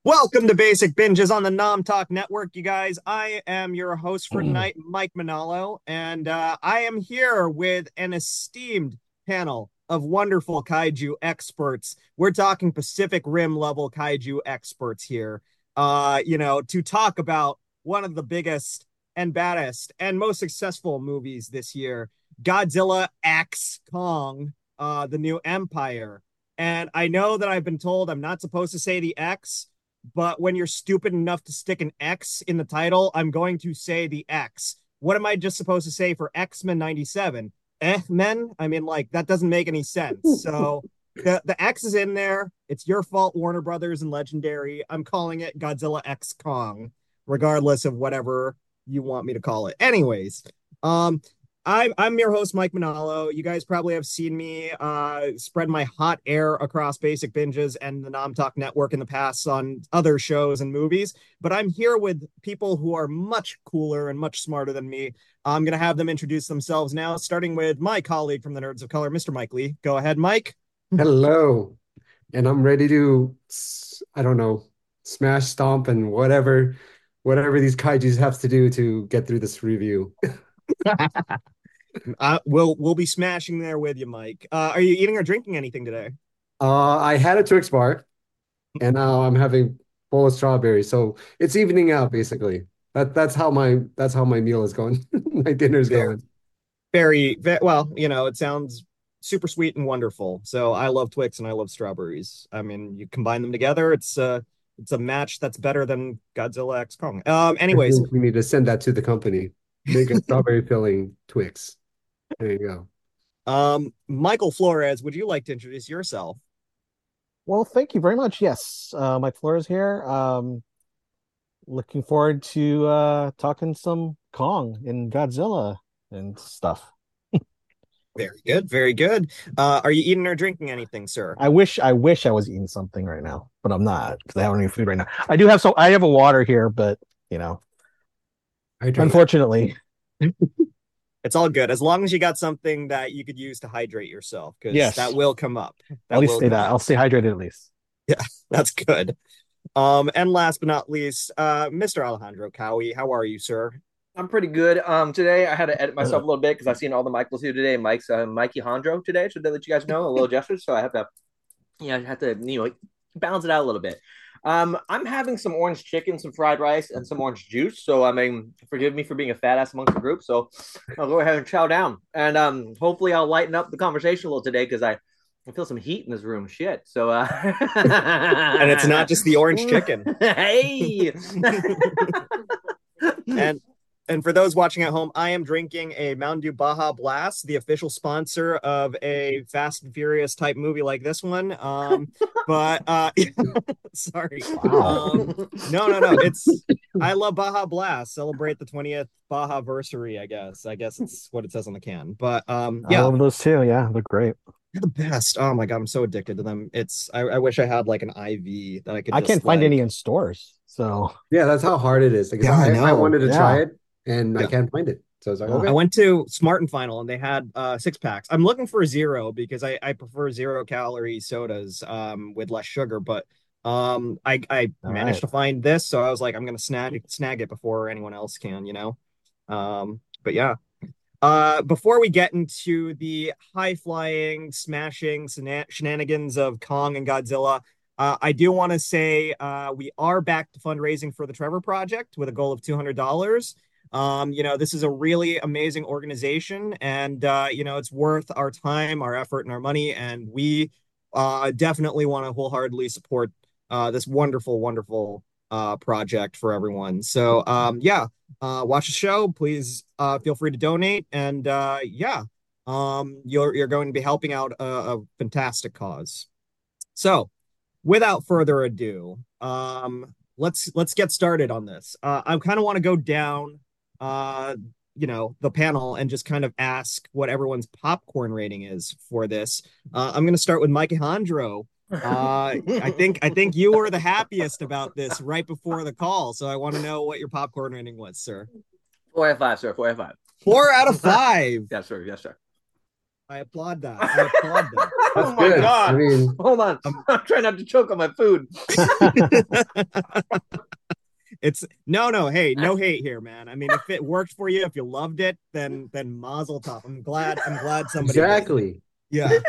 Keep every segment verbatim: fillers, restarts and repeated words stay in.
Welcome to Basic Binges on the Nom Talk Network, you guys. I am your host for tonight, Mike Manalo, and uh, I am here with an esteemed panel of wonderful kaiju experts. We're talking Pacific Rim level kaiju experts here, uh, you know, to talk about one of the biggest and baddest and most successful movies this year, Godzilla X Kong, uh, the New Empire. And I know that I've been told I'm not supposed to say the X, but when you're stupid enough to stick an X in the title, I'm going to say the X. What am I just supposed to say for X-Men ninety-seven? Eh-Men? I mean, like, that doesn't make any sense. So the, the X is in there. It's your fault, Warner Brothers and Legendary. I'm calling it Godzilla X Kong, regardless of whatever you want me to call it. Anyways, um, I'm I'm your host, Mike Manalo. You guys probably have seen me uh, spread my hot air across Basic Binges and the Nom Talk Network in the past on other shows and movies. But I'm here with people who are much cooler and much smarter than me. I'm going to have them introduce themselves now, starting with my colleague from the Nerds of Color, Mister Mike Lee. Go ahead, Mike. Hello, and I'm ready to, s- I don't know, smash, stomp, and whatever, whatever these kaijus have to do to get through this review. Uh, we'll we'll be smashing there with you, Mike. Uh, are you eating or drinking anything today? Uh, I had a Twix bar, and now I'm having full of strawberries, so it's evening out basically. That that's how my that's how my meal is going. My dinner's Very, going. very, very well. You know, it sounds super sweet and wonderful. So I love Twix and I love strawberries. I mean, you combine them together, it's uh it's a match that's better than Godzilla X Kong. Um, I anyways, think we need to send that to the company. Make a strawberry filling Twix. There you go. um, Michael Flores, would you like to introduce yourself? Well, thank you very much. Yes, uh, Mike Flores here. Um, looking forward to uh, talking some Kong and Godzilla and stuff. Very good, very good. Uh, are you eating or drinking anything, sir? I wish, I wish I was eating something right now, but I'm not because I don't have any food right now. I do have some. I have a water here, but you know, Hydrate. unfortunately, It's all good as long as you got something that you could use to hydrate yourself, because that yes. will come up. At That least will stay come that. up. I'll stay hydrated at least. Yeah, that's good. Um, and last but not least, uh, Mister Alejandro Cowie, how are you, sir? I'm pretty good. Um, today I had to edit myself Uh, a little bit because I've seen all the Michaels here today. Mike's uh, Mikey Hondro today, so to let you guys know a little gesture. So I have to, yeah, I have to, you know, balance it out a little bit. Um, I'm having some orange chicken, some fried rice, and some orange juice. So I mean, forgive me for being a fat ass amongst the group. So I'll go ahead and chow down, and um, hopefully I'll lighten up the conversation a little today because I. I feel some heat in this room. Shit. So, uh, And it's not just the orange chicken. hey, And and for those watching at home, I am drinking a Mountain Dew Baja Blast, the official sponsor of a Fast and Furious type movie like this one. Um, but uh, sorry. wow. Um, no, no, no. It's I love Baja Blast. Celebrate the twentieth Baja versary, I guess. I guess it's what it says on the can. But um, I yeah, love those too. Yeah, they're great. they're the best. Oh my God, I'm so addicted to them. It's I, I wish I had like an I V that I could I can't just find any like. in stores. So Yeah, that's how hard it is. Because Yeah, I I, I know. wanted to try yeah, it and I Yeah. can't find it. So it's like, yeah. I okay. went to Smart and Final and they had uh six packs. I'm looking for zero because I, I prefer zero calorie sodas um with less sugar, but um I I All managed right. to find this, so I was like I'm gonna snag snag it before anyone else can, you know. Um but yeah. Uh before we get into the high flying, smashing shenanigans of Kong and Godzilla, uh, I do want to say uh, we are back to fundraising for the Trevor Project with a goal of two hundred dollars. Um, you know, this is a really amazing organization, and uh, you know, it's worth our time, our effort, and our money. And we uh, definitely want to wholeheartedly support uh, this wonderful, wonderful uh, project for everyone. So, um, yeah, uh, watch the show. Please uh, feel free to donate, and uh, yeah, um, you're you're going to be helping out a, a fantastic cause. So, without further ado, um, let's let's get started on this. Uh, I kind of want to go down, uh, you know, the panel and just kind of ask what everyone's popcorn rating is for this. Uh, I'm going to start with Mike Alejandro. Uh, I think I think you were the happiest about this right before the call, so I want to know what your popcorn rating was, sir. four out of five, sir. Four out of Four out of five. five. Yes, sir. Yes, sir. I applaud that. I applaud that. That's Oh my good. god! I mean, Hold on, Um, I'm trying not to choke on my food. It's no, no. Hey, no hate here, man. I mean, if it worked for you, if you loved it, then then Mazel tov. I'm glad. I'm glad somebody did. exactly. Yeah.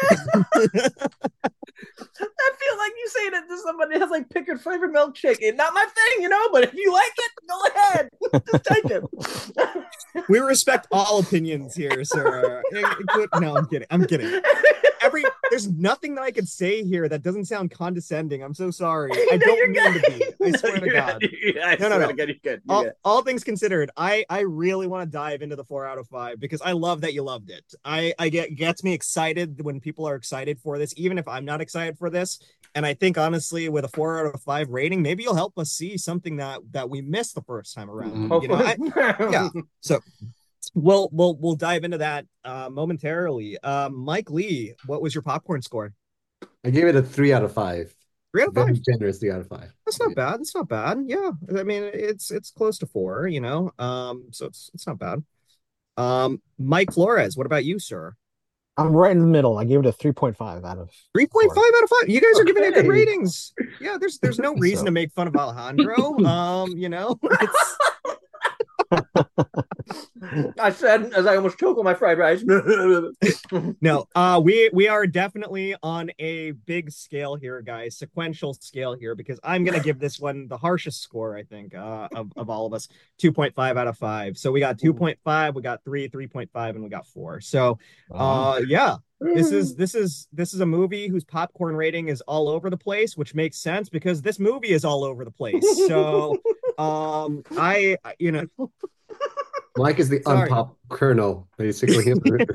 I feel like you saying it to somebody that has like pickard flavored milkshake. It's not my thing, you know. But if you like it, go ahead, just take it. We respect all opinions here, sir. No, I'm kidding. I'm kidding. Every there's nothing that I could say here that doesn't sound condescending. I'm so sorry. I No, don't you're mean good. to be. I No, swear to you're God. good. I No, no, swear no. to God, you're good. You're All, good. all things considered, I I really want to dive into the four out of five because I love that you loved it. I I get gets me excited when people are excited for this, even if I'm not excited for this. And I think honestly, with a four out of five rating, maybe you'll help us see something that that we missed the first time around. Mhm. You know, I, yeah. So we'll we'll we'll dive into that uh, momentarily. Uh, Mike Lee, what was your popcorn score? I gave it a three out of five. Three out of Very five. generous three out of five. That's not bad. That's not bad. Yeah, I mean it's it's close to four. You know, um, so it's it's not bad. Um, Mike Flores, what about you, sir? I'm right in the middle. I gave it a three point five out of Three point five out of five. You guys are giving it good Okay. ratings. Yeah, there's there's no reason So. to make fun of Alejandro. Um, you know, it's I said as I almost choke on my fried rice. no. Uh, we we are definitely on a big scale here, guys. Sequential scale here because I'm gonna give this one the harshest score I think uh, of of all of us. two point five out of five. So we got two point five, we got three, three point five, and we got four. So, uh, yeah. This is this is this is a movie whose popcorn rating is all over the place, which makes sense because this movie is all over the place. So, um, I you know, Mike is the Sorry. unpop kernel, basically.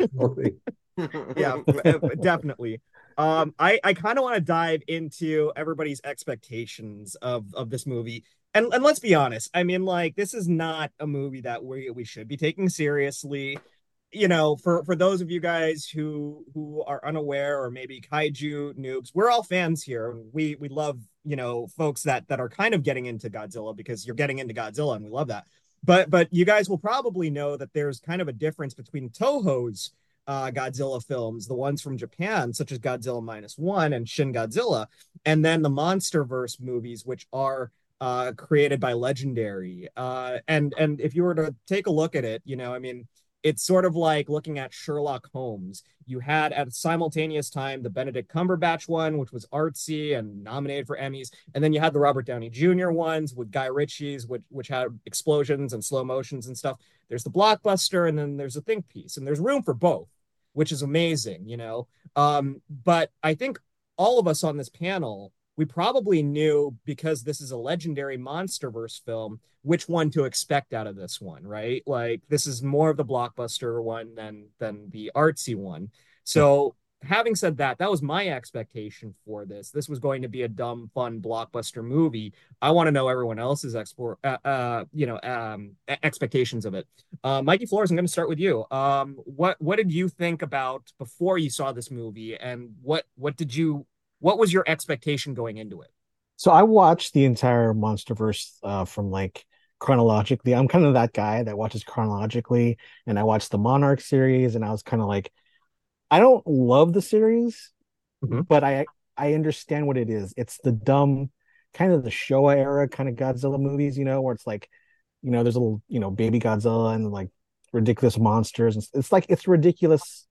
yeah, definitely. Um, I I kind of want to dive into everybody's expectations of of this movie. And and let's be honest. I mean, like this is not a movie that we we should be taking seriously. You know, for for those of you guys who who are unaware or maybe kaiju noobs, we're all fans here. We we love, you know, folks that that are kind of getting into Godzilla because you're getting into Godzilla and we love that. But but you guys will probably know that there's kind of a difference between Toho's uh, Godzilla films, the ones from Japan, such as Godzilla Minus One and Shin Godzilla, and then the MonsterVerse movies, which are uh, created by Legendary. Uh, and and if you were to take a look at it, you know, I mean, it's sort of like looking at Sherlock Holmes. You had at a simultaneous time the Benedict Cumberbatch one, which was artsy and nominated for Emmys, and then you had the Robert Downey Junior ones with Guy Ritchie's, which which had explosions and slow motions and stuff. There's the blockbuster, and then there's a think piece, and there's room for both, which is amazing, you know. Um, but I think all of us on this panel, we probably knew because this is a Legendary MonsterVerse film which one to expect out of this one, right? Like this is more of the blockbuster one than than the artsy one. So having said that, that was my expectation for this. This was going to be a dumb, fun blockbuster movie. I want to know everyone else's export, uh, uh, you know, um, expectations of it. Uh, Mikey Flores, I'm going to start with you. Um, what what did you think about before you saw this movie, and what what did you what was your expectation going into it? So I watched the entire MonsterVerse uh, from like chronologically. I'm kind of that guy that watches chronologically, and I watched the Monarch series, and I was kind of like, I don't love the series, mm-hmm. but I I understand what it is. It's the dumb, kind of the Showa era kind of Godzilla movies, you know, where it's like, you know, there's a little, you know, baby Godzilla and like ridiculous monsters, and it's like it's ridiculous,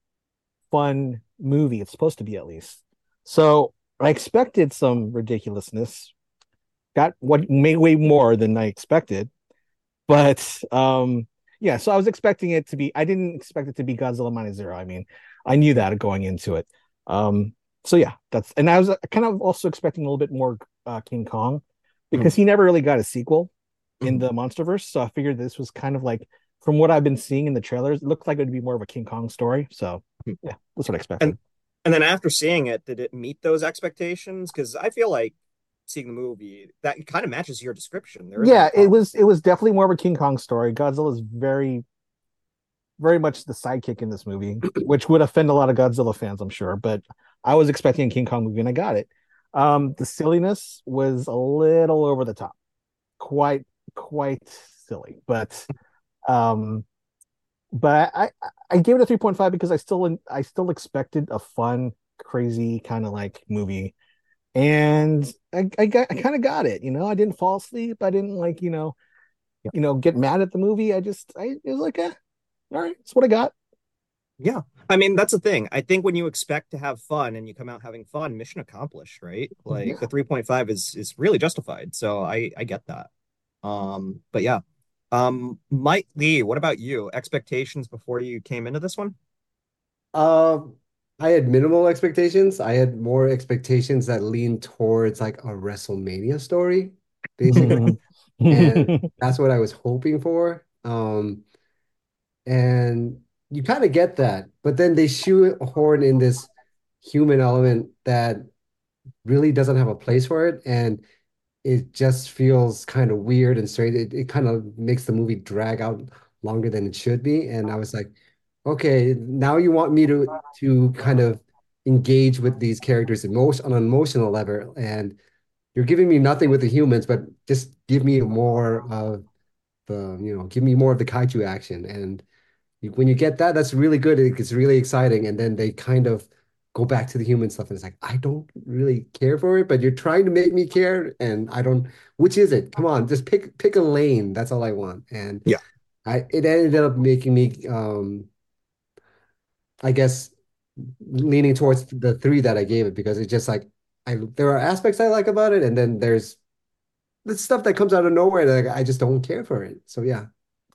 fun movie. It's supposed to be at least. So I expected some ridiculousness. Got what made way more than I expected. But um yeah, so I was expecting it to be I didn't expect it to be Godzilla minus zero. I mean, I knew that going into it. Um so yeah, that's and I was kind of also expecting a little bit more uh, King Kong because mm. he never really got a sequel mm. in the MonsterVerse. So I figured this was kind of like from what I've been seeing in the trailers, it looked like it would be more of a King Kong story. So yeah, that's what I expected. And- And then after seeing it, did it meet those expectations? Because I feel like seeing the movie, that kind of matches your description. There yeah, it was it was definitely more of a King Kong story. Godzilla is very, very much the sidekick in this movie, which would offend a lot of Godzilla fans, I'm sure. But I was expecting a King Kong movie, and I got it. Um, the silliness was a little over the top, quite quite silly. But um, but I, I I gave it a three point five because I still I still expected a fun, crazy kind of like movie. And I I got I kind of got it, you know. I didn't fall asleep. I didn't like, you know, you know, get mad at the movie. I just I it was like, eh, all right, that's what I got. Yeah. I mean, that's the thing. I think when you expect to have fun and you come out having fun, mission accomplished, right? Like Yeah. the three point five is is really justified. So I I get that. Um, but yeah. Um, Mike Lee, what about you? Expectations before you came into this one? Um, I had minimal expectations. I had more expectations that leaned towards like a WrestleMania story, basically. Mhm. And that's what I was hoping for. Um, and you kind of get that, but then they shoehorn in this human element that really doesn't have a place for it, and it just feels kind of weird and straight. It, it kind of makes the movie drag out longer than it should be. And I was like, okay, now you want me to to kind of engage with these characters emotion on an emotional level, and you're giving me nothing with the humans, but just give me more of the, you know, give me more of the kaiju action. And you, when you get that, that's really good. It gets really exciting. And then they kind of go back to the human stuff. And it's like, I don't really care for it, but you're trying to make me care. And I don't, which is it? Come on, just pick pick a lane. That's all I want. And Yeah. I it ended up making me um I guess leaning towards the three that I gave it because it's just like I there are aspects I like about it, and then there's the stuff that comes out of nowhere that I just don't care for it. So yeah.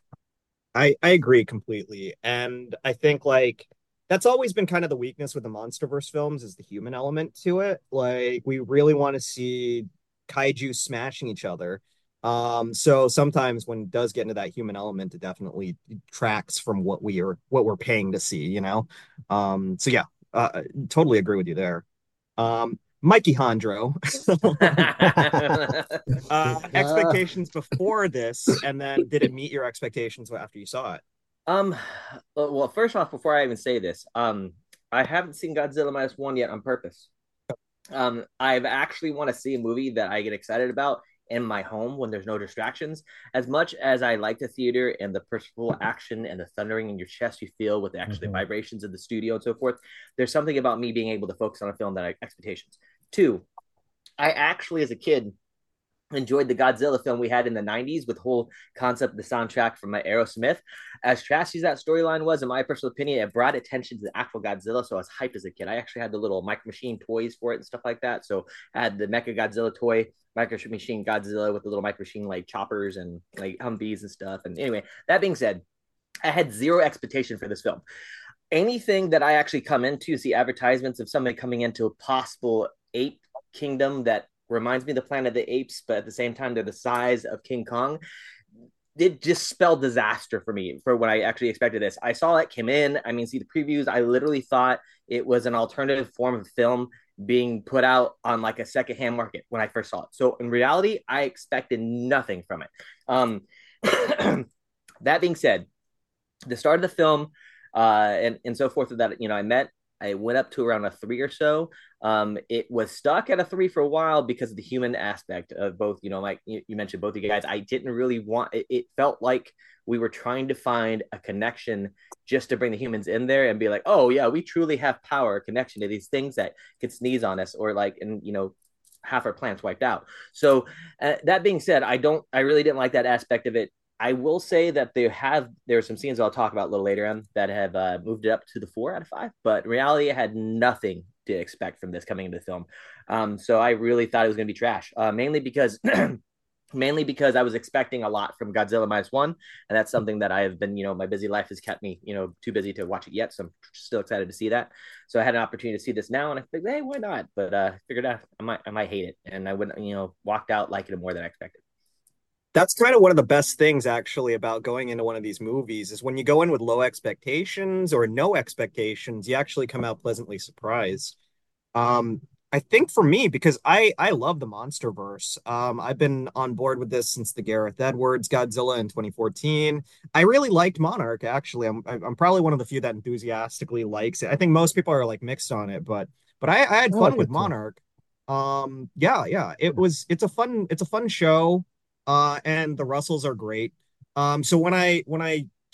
I I agree completely. And I think like that's always been kind of the weakness with the MonsterVerse films is the human element to it. Like we really want to see kaiju smashing each other. Um, so sometimes when it does get into that human element, it definitely tracks from what we are what we're paying to see, you know? Um, so yeah, uh, totally agree with you there. Um, Mikey Hondro. uh, Uh, expectations before this, and then did it meet your expectations after you saw it? Um, well, well, first off, before I even say this, um, I haven't seen Godzilla minus one yet on purpose. Um, I've actually want to see a movie that I get excited about in my home when there's no distractions. As much as I like the theater and the purposeful action and the thundering in your chest you feel with the actual Mhm. vibrations of the studio and so forth, there's something about me being able to focus on a film that I expectations. Two, I actually, as a kid, enjoyed the Godzilla film we had in the nineties with the whole concept of the soundtrack from my Aerosmith. As trashy as that storyline was, in my personal opinion, it brought attention to the actual Godzilla. So I was hyped as a kid. I actually had the little Micro Machine toys for it and stuff like that. So I had the Mecha Godzilla toy, Micro Machine Godzilla with the little Micro Machine like choppers and like Humvees and stuff. And anyway, that being said, I had zero expectation for this film. Anything that I actually come into see advertisements of somebody coming into a possible ape kingdom that reminds me of the Planet of the Apes, but at the same time they're the size of King Kong. It just spelled disaster for me for when I actually expected this. I saw it came in. I mean, see the previews. I literally thought it was an alternative form of film being put out on like a secondhand market when I first saw it. So in reality, I expected nothing from it. Um, that being said, the start of the film uh, and and so forth that you know I met. I went up to around a three or so. Um, it was stuck at a three for a while because of the human aspect of both. You know, like you, you mentioned, both of you guys. I didn't really want. It, it felt like we were trying to find a connection just to bring the humans in there and be like, oh yeah, we truly have power, connection to these things that could sneeze on us or like, and you know, half our plants wiped out. So uh, that being said, I don't. I really didn't like that aspect of it. I will say that they have there are some scenes I'll talk about a little later on that have uh, moved it up to the four out of five. But in reality, I had nothing to expect from this coming into the film. Um, so I really thought it was going to be trash, uh, mainly because mainly because I was expecting a lot from Godzilla minus one, and that's something that I have been, you know, my busy life has kept me, you know, too busy to watch it yet. So I'm still excited to see that. So I had an opportunity to see this now, and I figured, hey, why not? But uh, figured out I might I might hate it, and I wouldn't, you know, walked out liking it more than I expected. That's kind of one of the best things actually about going into one of these movies is when you go in with low expectations or no expectations, you actually come out pleasantly surprised. Um, I think for me, because I I love the MonsterVerse. Um, I've been on board with this since the Gareth Edwards Godzilla in twenty fourteen. I really liked Monarch, actually. I'm I'm probably one of the few that enthusiastically likes it. I think most people are like mixed on it, but but I, I had I fun like with it too. Monarch. Um, yeah, yeah. It was it's a fun it's a fun show. Uh, and the Russells are great. Um, so when I when I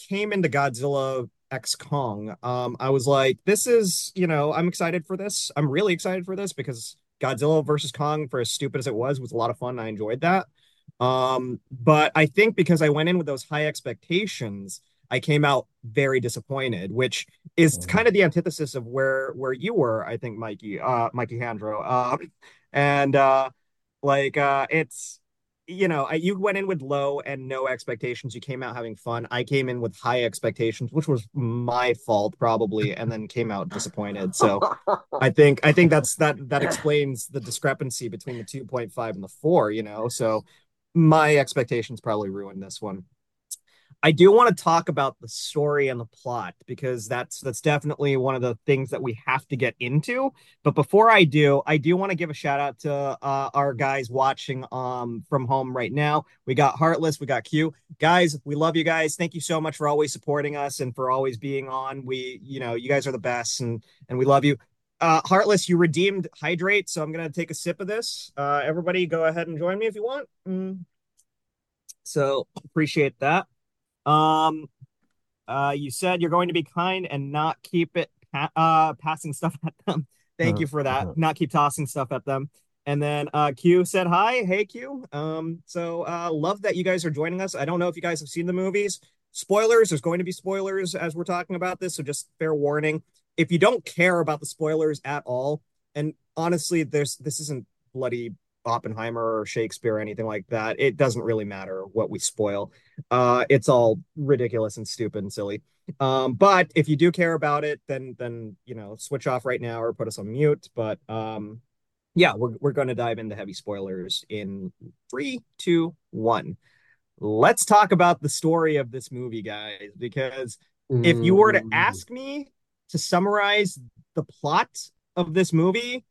came into Godzilla X Kong, um, I was like, this is, you know, I'm excited for this. I'm really excited for this because Godzilla versus Kong, for as stupid as it was, was a lot of fun. I enjoyed that. Um, but I think because I went in with those high expectations, I came out very disappointed, which is Mhm. kind of the antithesis of where where you were, I think, Mikey, uh, Mikey Handro. Um, and uh, like uh, it's you know, I, you went in with low and no expectations. You came out having fun. I came in with high expectations, which was my fault probably, and then came out disappointed. So I think I think that's that that explains the discrepancy between the two point five and the four, you know. So my expectations probably ruined this one. I do want to talk about the story and the plot because that's that's definitely one of the things that we have to get into. But before I do, I do want to give a shout out to uh, our guys watching um from home right now. We got Heartless, we got Q. Guys, we love you guys. Thank you so much for always supporting us and for always being on. We, you know, you guys are the best and and we love you. Uh, Heartless, you redeemed Hydrate, so I'm gonna take a sip of this. Uh, everybody, go ahead and join me if you want. Mm. So appreciate that. Um, uh, you said you're going to be kind and not keep it pa- uh passing stuff at them. Thank Uh, you for that. uh, Not keep tossing stuff at them. And then uh Q said hi. Hey Q. Um, so uh love that you guys are joining us. I don't know if you guys have seen the movies. Spoilers, there's going to be spoilers as we're talking about this, so just fair warning. If you don't care about the spoilers at all, and honestly, there's this isn't bloody Oppenheimer or Shakespeare or anything like that. It doesn't really matter what we spoil. Uh, it's all ridiculous and stupid and silly. Um, but if you do care about it, then then you know, switch off right now or put us on mute. But um, yeah, we're we're going to dive into heavy spoilers in three, two, one. Let's talk about the story of this movie, guys, because if you were to Mm, ask me to summarize the plot of this movie,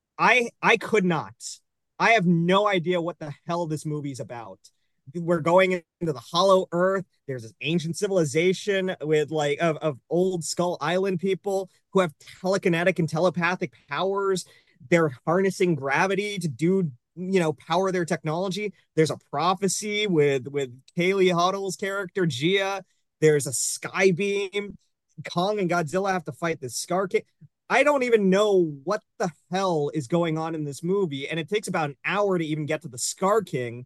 I I could not. I have no idea what the hell this movie's about. We're going into the Hollow Earth. There's this ancient civilization with like of, of old Skull Island people who have telekinetic and telepathic powers. They're harnessing gravity to do, you know, power their technology. There's a prophecy with with Kaylee Huddle's character Gia. There's a sky beam. Kong and Godzilla have to fight this Scar King. I don't even know what the hell is going on in this movie, and it takes about an hour to even get to the Scar King.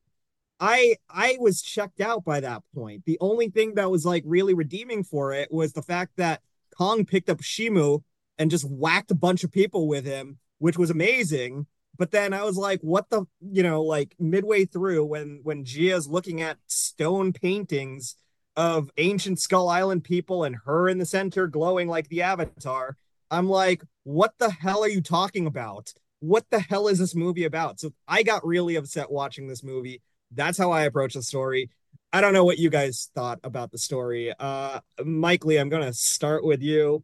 I I was checked out by that point. The only thing that was like really redeeming for it was the fact that Kong picked up Shimu and just whacked a bunch of people with him, which was amazing. But then I was like, what the, you know, like midway through when when Gia's looking at stone paintings of ancient Skull Island people and her in the center glowing like the Avatar, I'm like, what the hell are you talking about? What the hell is this movie about? So I got really upset watching this movie. That's how I approach the story. I don't know what you guys thought about the story. Uh, Mike Lee, I'm gonna start with you.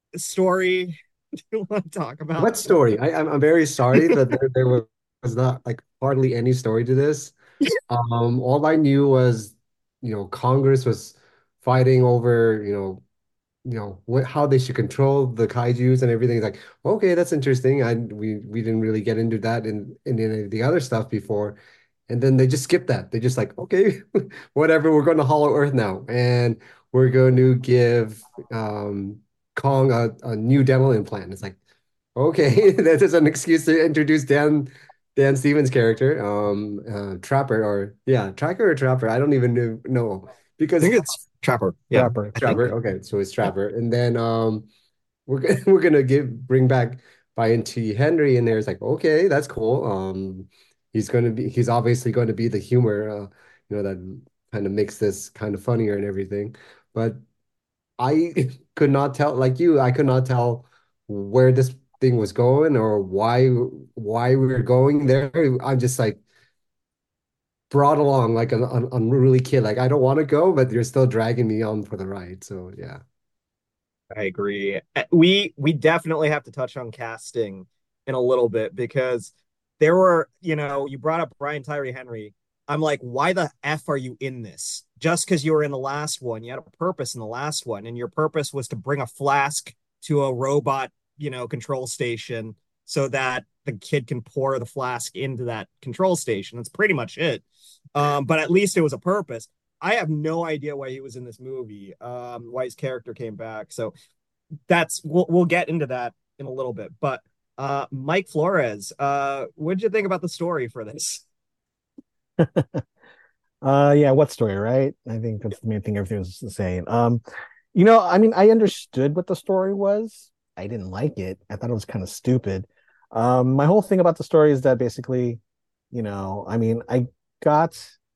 Story, do you want to talk about? what story? I, I'm I'm very sorry that there, there was not like hardly any story to this. Um, all I knew was, you know, Congress was fighting over, you know, you know, what how they should control the kaijus and everything. It's like, okay, that's interesting. I we we didn't really get into that in in any of the other stuff before. And then they just skip that. They just like, okay, whatever, we're going to Hollow Earth now. And we're going to give um Kong a, a new dental implant. It's like, okay, that is an excuse to introduce Dan Dan Stevens' character, um, uh, Trapper, or yeah, Tracker or Trapper. I don't even know, know I because think it's Trapper. Yeah, Rapper. I think. Trapper. Okay, so it's Yeah. Trapper, and then um, we're gonna we're gonna give bring back Brian T. Henry in there. It's like, okay, that's cool. Um, he's gonna be he's obviously going to be the humor, uh, you know, that kind of makes this kind of funnier and everything. But I could not tell, like you, I could not tell where this thing was going or why why we were going there. I'm just like brought along like an, an unruly kid. Like I don't want to go, but you're still dragging me on for the ride. So yeah. I agree. Uh, We we definitely have to touch on casting in a little bit because there were, you know, you brought up Brian Tyree Henry. I'm like, why the F are you in this? Just because you were in the last one, you had a purpose in the last one, and your purpose was to bring a flask to a robot, you know, control station so that the kid can pour the flask into that control station. That's pretty much it. Um, but at least it was a purpose. I have no idea why he was in this movie, um, why his character came back. So that's we'll we'll get into that in a little bit. But uh, Mike Flores, uh, what did you think about the story for this? Uh, yeah, what story, right? I think that's the main thing. Everything was the same. Um, you know, I mean, I understood what the story was. I didn't like it. I thought it was kind of stupid. Um, my whole thing about the story is that basically, you know, I mean, I got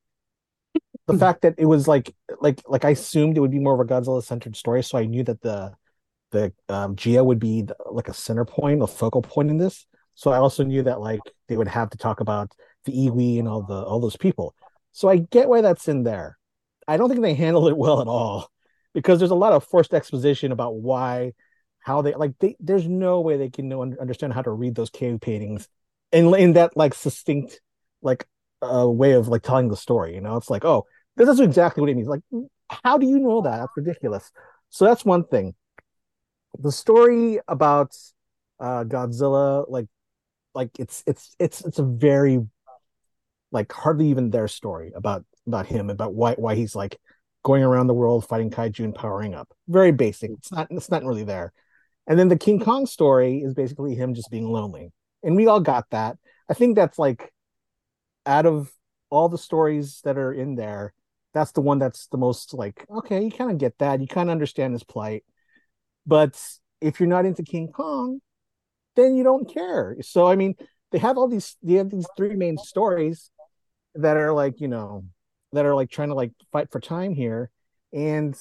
the fact that it was like, like, like I assumed it would be more of a Godzilla centered story, so I knew that the the um, Gia would be the, like a center point, a focal point in this. So I also knew that like they would have to talk about the Iwi and all the all those people. So I get why that's in there. I don't think they handled it well at all because there's a lot of forced exposition about why, how they like. They, there's no way they can know understand how to read those cave paintings in in that like succinct like uh, way of like telling the story. You know, it's like, oh, this is exactly what it means. Like, how do you know that? That's ridiculous. So that's one thing. The story about uh Godzilla, like like it's it's it's it's a very like hardly even their story about about him, about why why he's like going around the world fighting kaiju and powering up. Very basic. It's not it's not really there. And then the King Kong story is basically him just being lonely. And we all got that. I think that's like out of all the stories that are in there, that's the one that's the most like, okay, you kind of get that. You kind of understand his plight. But if you're not into King Kong, then you don't care. So I mean, they have all these they have these three main stories that are like, you know, that are like trying to like fight for time here. And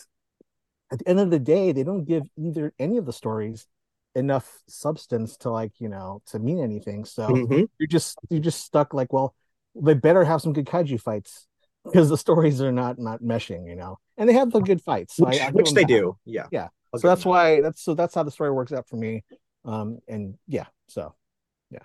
at the end of the day, they don't give either any of the stories enough substance to like, you know, to mean anything. So Mm-hmm. you're just you're just stuck like, well, they better have some good kaiju fights because the stories are not not meshing, you know. And they have the good fights. So Which, I, I give which them they that. do. Yeah. Yeah. I'll So give them that's that. why that's so that's how the story works out for me. Um and yeah, so yeah.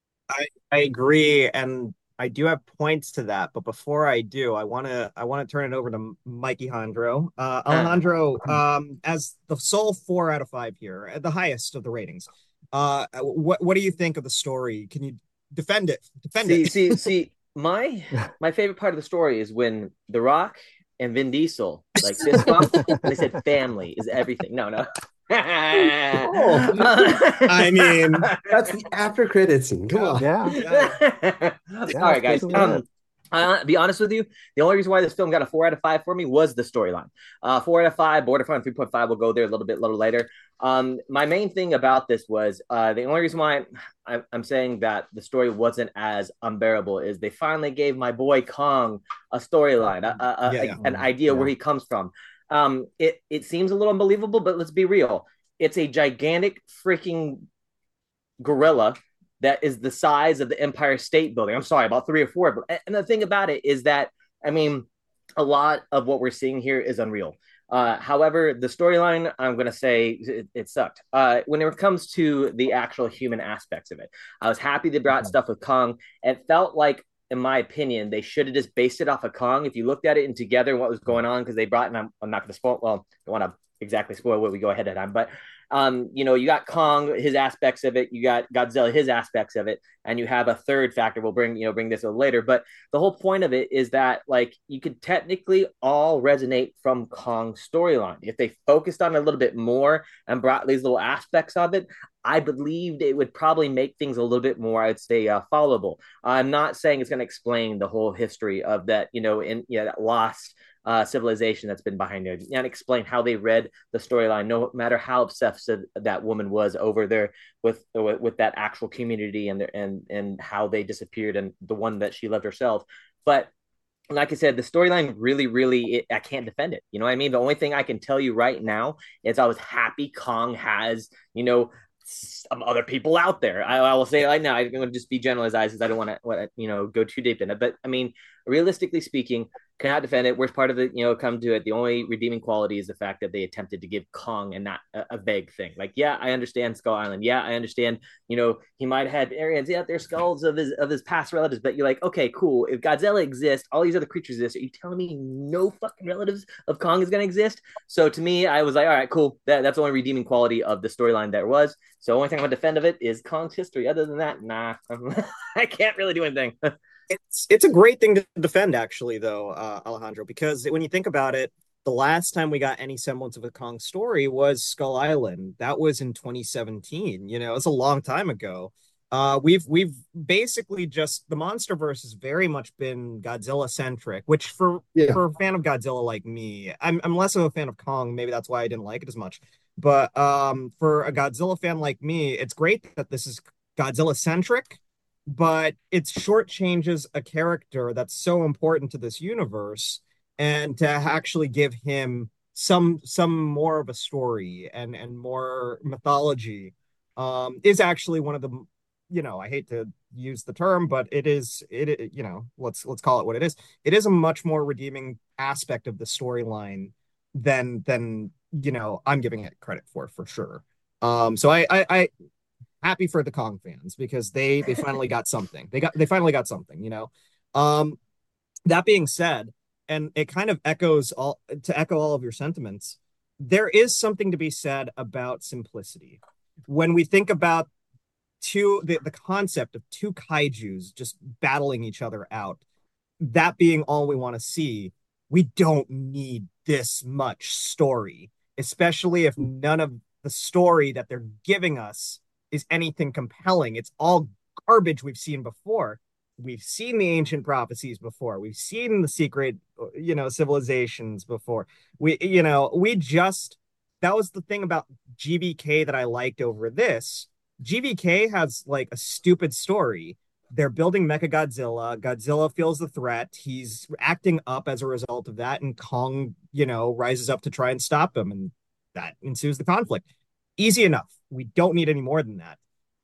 I I agree, and I do have points to that. But before I do, I want to I want to turn it over to Mikey Alejandro. Uh, Uh, Alejandro, um, as the sole four out of five here, the highest of the ratings. Uh, what what do you think of the story? Can you defend it? Defend it. see, see, see. My my favorite part of the story is when The Rock and Vin Diesel like fist bumped, and they said family is everything. No, no. Oh, I mean, that's the after credit scene. Come yeah, on. Yeah. yeah, All Yeah, right, that's guys. basically Um, it. uh, be honest with you, the only reason why this film got a four out of five for me was the storyline. Uh, four out of five, Borderfront three point five. We'll go there a little bit, a little later. Um, my main thing about this was uh, the only reason why I, I'm saying that the story wasn't as unbearable is they finally gave my boy Kong a storyline, a, a, yeah, a, yeah. an Um, idea yeah. where he comes from. Um, it it seems a little unbelievable, but let's be real. It's a gigantic freaking gorilla that is the size of the Empire State Building. I'm sorry, about three or four. But and the thing about it is that I mean, a lot of what we're seeing here is unreal. Uh, however, the storyline, I'm going to say it, it sucked. Uh, when it comes to the actual human aspects of it, I was happy they brought stuff with Kong. It felt like, in my opinion, they should have just based it off of Kong. If you looked at it and together what was going on, because they brought, and I'm, I'm not going to spoil, well, I want to exactly spoil what we go ahead of time, but um, you know, you got Kong, his aspects of it, you got Godzilla, his aspects of it, and you have a third factor. We'll bring, you know, bring this a little later, but the whole point of it is that like you could technically all resonate from Kong's storyline if they focused on it a little bit more and brought these little aspects of it. I believed it would probably make things a little bit more, I'd say, uh, followable. I'm not saying it's going to explain the whole history of that, you know, in yeah, that lost uh, civilization that's been behind it, and explain how they read the storyline, no matter how obsessed that woman was over there with with, with that actual community and their, and and how they disappeared and the one that she loved herself. But like I said, the storyline really, really, it, I can't defend it. You know what I mean? The only thing I can tell you right now is I was happy Kong has, you know, some other people out there. I, I will say it right now. I'm going to just be generalized because I don't want to, you know, go too deep in it. But I mean, realistically speaking, cannot defend it. Worst part of it, you know, come to it. The only redeeming quality is the fact that they attempted to give Kong and not a, a vague thing. Like, yeah, I understand Skull Island. Yeah, I understand. You know, he might have had areas out there, skulls of his of his past relatives. But you're like, okay, cool. If Godzilla exists, all these other creatures exist. Are you telling me no fucking relatives of Kong is going to exist? So to me, I was like, all right, cool. That, that's the only redeeming quality of the storyline there was. So the only thing I'm going to defend of it is Kong's history. Other than that, nah, I can't really do anything. It's it's a great thing to defend, actually, though, uh, Alejandro, because when you think about it, the last time we got any semblance of a Kong story was Skull Island. That was in twenty seventeen. You know, it's a long time ago. Uh, we've we've basically just the MonsterVerse has very much been Godzilla centric, which for Yeah. for a fan of Godzilla like me, I'm I'm less of a fan of Kong. Maybe that's why I didn't like it as much. But um, for a Godzilla fan like me, it's great that this is Godzilla centric, but it shortchanges a character that's so important to this universe, and to actually give him some some more of a story and and more mythology um is actually one of the, you know, I hate to use the term, but it is it, you know, let's let's call it what it is. It is a much more redeeming aspect of the storyline than than you know I'm giving it credit for for sure. Um so I I, I happy for the Kong fans because they they finally got something. They got they finally got something, you know. Um that being said, and it kind of echoes all to echo all of your sentiments, there is something to be said about simplicity. When we think about two the, the concept of two kaijus just battling each other out, that being all we want to see, we don't need this much story, especially if none of the story that they're giving us is anything compelling. It's all garbage we've seen before. We've seen the ancient prophecies before. We've seen the secret, you know, civilizations before. We, you know, we just, that was the thing about G V K that I liked over this. G V K has like a stupid story. They're building Mecha Godzilla. Godzilla feels the threat. He's acting up as a result of that, and Kong, you know, rises up to try and stop him, and that ensues the conflict. Easy enough. We don't need any more than that.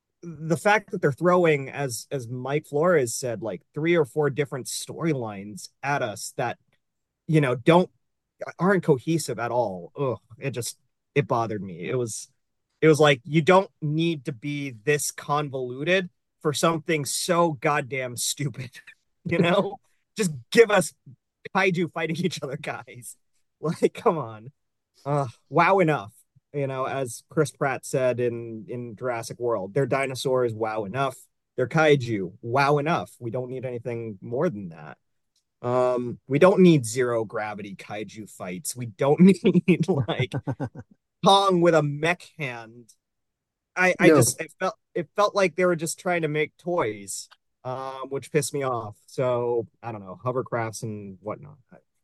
The fact that they're throwing, as as Mike Flores said, like three or four different storylines at us that, you know, don't aren't cohesive at all. Ugh, it just it bothered me. It was it was like you don't need to be this convoluted for something so goddamn stupid. You know, just give us kaiju fighting each other, guys. Like, come on. Uh, wow enough. You know, as Chris Pratt said in in Jurassic World, their dinosaurs wow enough. Their kaiju wow enough. We don't need anything more than that. Um, we don't need zero gravity kaiju fights. We don't need like Kong with a mech hand. I I No. just it felt it felt like they were just trying to make toys, um, which pissed me off. So I don't know, hovercrafts and whatnot.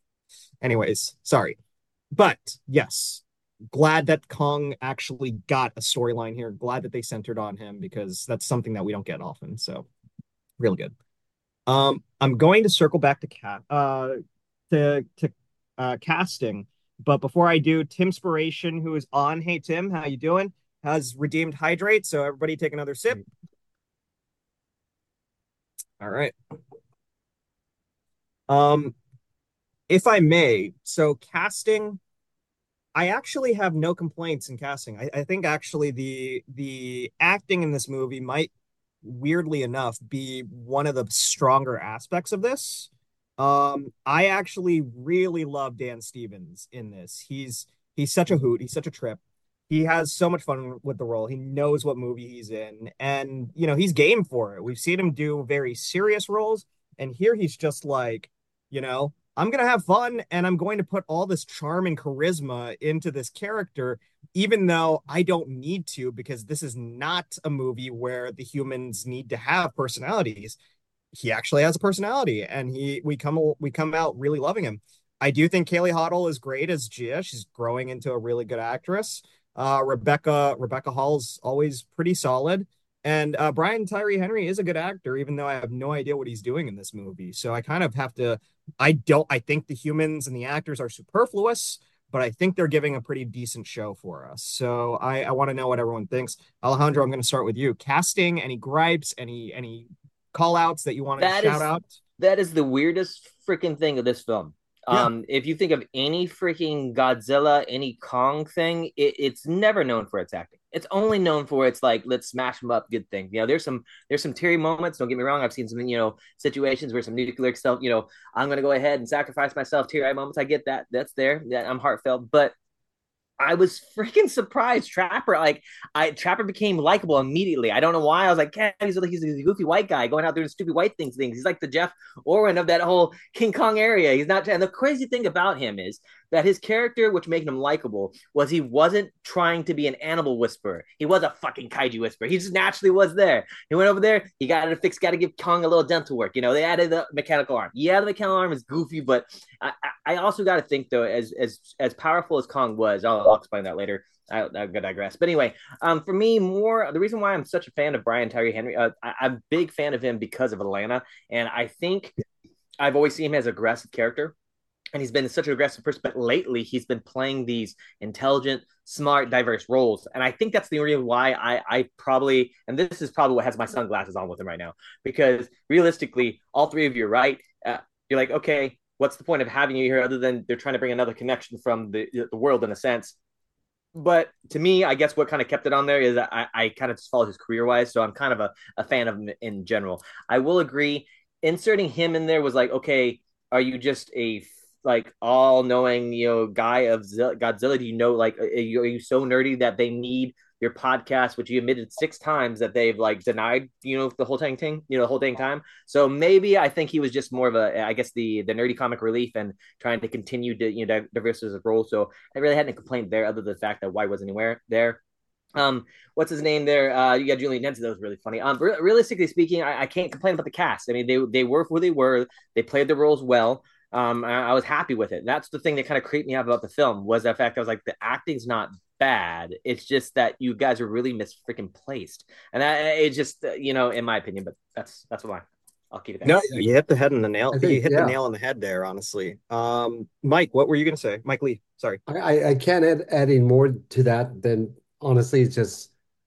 Anyways, sorry. But yes, glad that Kong actually got a storyline here. Glad that they centered on him because that's something that we don't get often. So really good. Um, I'm going to circle back to cat uh to to uh casting, but before I do, Tim Spiration, who is on. Hey Tim, how you doing? Has redeemed hydrate, so everybody take another sip. All right. Um, if I may, so casting, I actually have no complaints in casting. I, I think actually the the acting in this movie might, weirdly enough, be one of the stronger aspects of this. Um, I actually really love Dan Stevens in this. He's he's such a hoot. He's such a trip. He has so much fun with the role. He knows what movie he's in, and you know he's game for it. We've seen him do very serious roles, and here he's just like, you know, I'm gonna have fun, and I'm going to put all this charm and charisma into this character, even though I don't need to, because this is not a movie where the humans need to have personalities. He actually has a personality, and he we come we come out really loving him. I do think Kaylee Hoddle is great as Gia. She's growing into a really good actress. Uh, Rebecca Rebecca Hall's always pretty solid, and uh, Brian Tyree Henry is a good actor, even though I have no idea what he's doing in this movie. So I kind of have to. I don't. I think the humans and the actors are superfluous, but I think they're giving a pretty decent show for us. So I, I want to know what everyone thinks. Alejandro, I'm going to start with you. Casting, any gripes, any any call outs that you want to That shout is out? that is the weirdest freaking thing of this film. Yeah. Um, if you think of any freaking Godzilla, any Kong thing, it, it's never known for its acting. It's only known for its like let's smash them up, good thing. You know, there's some there's some teary moments. Don't get me wrong. I've seen some you know situations where some nuclear stuff. You know, I'm gonna go ahead and sacrifice myself. Teary eye moments. I get that. That's there. That I'm heartfelt. But I was freaking surprised. Trapper, like I Trapper became likable immediately. I don't know why. I was like, yeah, he's like he's a goofy white guy going out doing stupid white things. Things. He's like the Jeff Oren of that whole King Kong area. He's not. And the crazy thing about him is that his character, which made him likable, was he wasn't trying to be an animal whisperer. He was a fucking kaiju whisperer. He just naturally was there. He went over there. He got to fix. Got to give Kong a little dental work. You know, they added the mechanical arm. Yeah, the mechanical arm is goofy, but I, I also got to think though, as as as powerful as Kong was, I'll, I'll explain that later. I, I'm gonna digress. But anyway, um, for me, more the reason why I'm such a fan of Brian Tyree Henry, uh, I, I'm a big fan of him because of Atlanta, and I think I've always seen him as an aggressive character, and he's been such an aggressive person. But lately, he's been playing these intelligent, smart, diverse roles, and I think that's the reason why I, I probably, and this is probably what has my sunglasses on with him right now, because realistically, all three of you are right. Uh, you're like, okay, what's the point of having you here other than they're trying to bring another connection from the the world in a sense. But to me, I guess what kind of kept it on there is I, I kind of just followed his career wise. So I'm kind of a, a fan of him in general. I will agree. Inserting him in there was like, okay, are you just a like all knowing, you know, guy of Godzilla? Do you know, like, are you, are you so nerdy that they need your podcast, which you admitted six times that they've like denied, you know, the whole dang thing, you know, the whole dang time. So maybe I think he was just more of a, I guess the the nerdy comic relief and trying to continue to, you know, diversify his role. So I really hadn't complained there, other than the fact that why wasn't anywhere there. Um, what's his name there? Uh, you got Julian Denson. That was really funny. Um, re- realistically speaking, I, I can't complain about the cast. I mean, they they were who they were. They played the roles well. Um, I, I was happy with it. And that's the thing that kind of creeped me out about the film was the fact I was like, the acting's not bad. It's just that you guys are really mis freaking placed, and that it's just uh, you know, in my opinion. But that's that's why I'll keep it there. No, you hit the head on the nail. I You think, hit the yeah, nail on the head there, honestly. Um, Mike, what were you going to say? Mike Lee, sorry. I, I I can't add adding more to that than honestly, it's just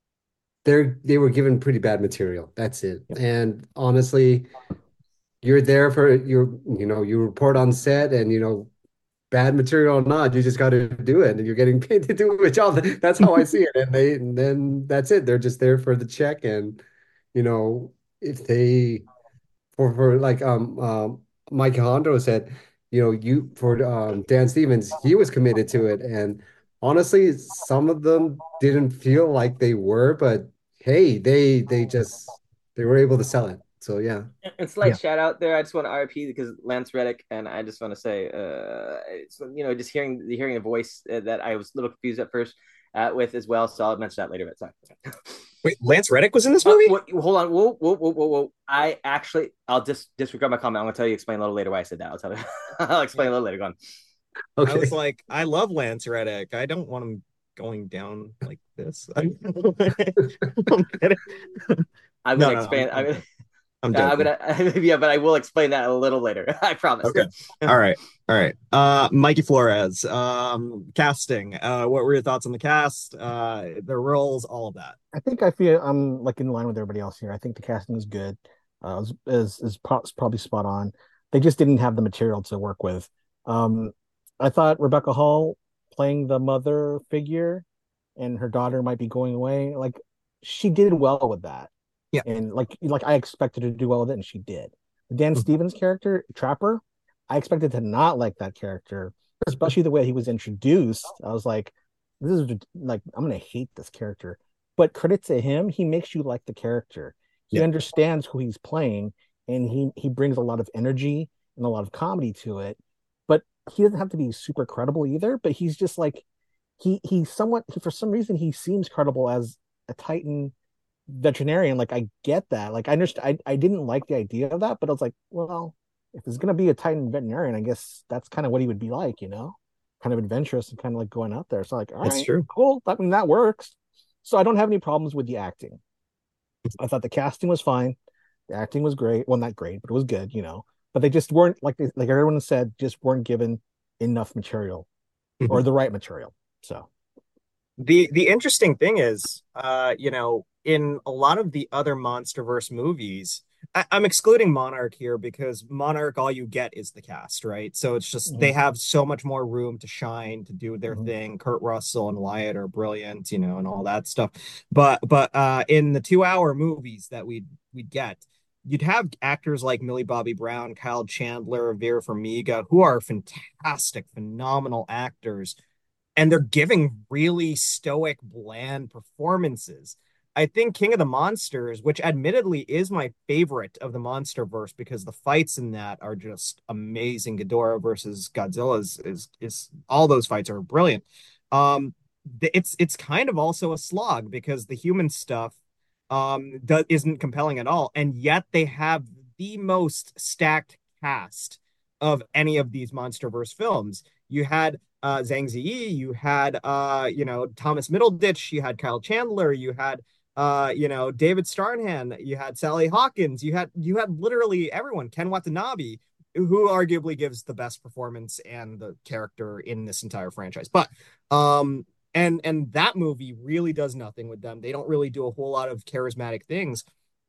they're they were given pretty bad material. That's it. Yep. And honestly, you're there for your, you know, you report on set and, you know, bad material or not, you just got to do it and you're getting paid to do a job. That's how I see it. And they, and then that's it. They're just there for the check. And, you know, if they, for, for like, um, um, Mike Hondo said, you know, you, for, um, Dan Stevens, he was committed to it. And honestly, some of them didn't feel like they were, but hey, they, they just, they were able to sell it. So yeah. And slight Yeah. shout out there. I just want to R I P because Lance Reddick, and I just want to say, uh, it's, you know, just hearing the hearing the voice uh, that I was a little confused at first uh, with as well. So I'll mention that later. But sorry. Wait, Lance Reddick was in this Uh, movie? what, hold on. Whoa, whoa, whoa, whoa, whoa. I actually, I'll just disregard my comment. I'm gonna tell you, explain a little later why I said that. I'll tell you. I'll explain a little later. Go on. I Okay. was like, I love Lance Reddick. I don't want him going down like this. I'm kidding. I'm No, gonna no, expand. I'm, I'm, I'm, I'm Uh, I'm joking. gonna, yeah, but I will explain that a little later. I promise. Okay. All right. All right. Uh, Mikey Flores, um, casting. Uh, what were your thoughts on the cast? Uh, the roles, all of that. I think I feel I'm like in line with everybody else here. I think the casting is good. Uh, is is, is pro- probably spot on. They just didn't have the material to work with. Um, I thought Rebecca Hall playing the mother figure and her daughter might be going away. Like she did well with that. Yeah. And like like I expected her to do well with it, and she did. Dan Stevens character, Trapper, I expected to not like that character, especially the way he was introduced. I was like, this is like I'm gonna hate this character. But credit to him, he makes you like the character. He Yeah. understands who he's playing, and he he brings a lot of energy and a lot of comedy to it. But he doesn't have to be super credible either. But he's just like he he's somewhat he, for some reason he seems credible as a Titan veterinarian. Like I get that. Like I understand. I, I didn't like the idea of that, but I was like, well, if it's gonna be a Titan veterinarian, I guess that's kind of what he would be like, you know, kind of adventurous and kind of like going out there. So like, all That's right, true. cool. I mean, that works. So I don't have any problems with the acting. I thought the casting was fine. The acting was great. Well, not great, but it was good, you know. But they just weren't like they, like everyone said, just weren't given enough material or Mhm. the right material. So The the interesting thing is, uh, you know, in a lot of the other MonsterVerse movies, I, I'm excluding Monarch here because Monarch, all you get is the cast, right? So it's just they mhm, have so much more room to shine, to do their mhm. thing. Kurt Russell and Wyatt are brilliant, you know, and all that stuff. But but uh, in the two hour movies that we we'd get, you'd have actors like Millie Bobby Brown, Kyle Chandler, Vera Farmiga, who are fantastic, phenomenal actors, and they're giving really stoic, bland performances. I think King of the Monsters, which admittedly is my favorite of the MonsterVerse because the fights in that are just amazing. Ghidorah versus Godzilla is is, is all those fights are brilliant. Um, it's it's kind of also a slog because the human stuff um do, isn't compelling at all, and yet they have the most stacked cast of any of these MonsterVerse films. You had uh, Zhang Ziyi, you had uh, you know Thomas Middleditch, you had Kyle Chandler, you had uh, you know David Starnhan, you had Sally Hawkins, you had you had literally everyone. Ken Watanabe, who arguably gives the best performance and the character in this entire franchise. But um, and and that movie really does nothing with them. They don't really do a whole lot of charismatic things.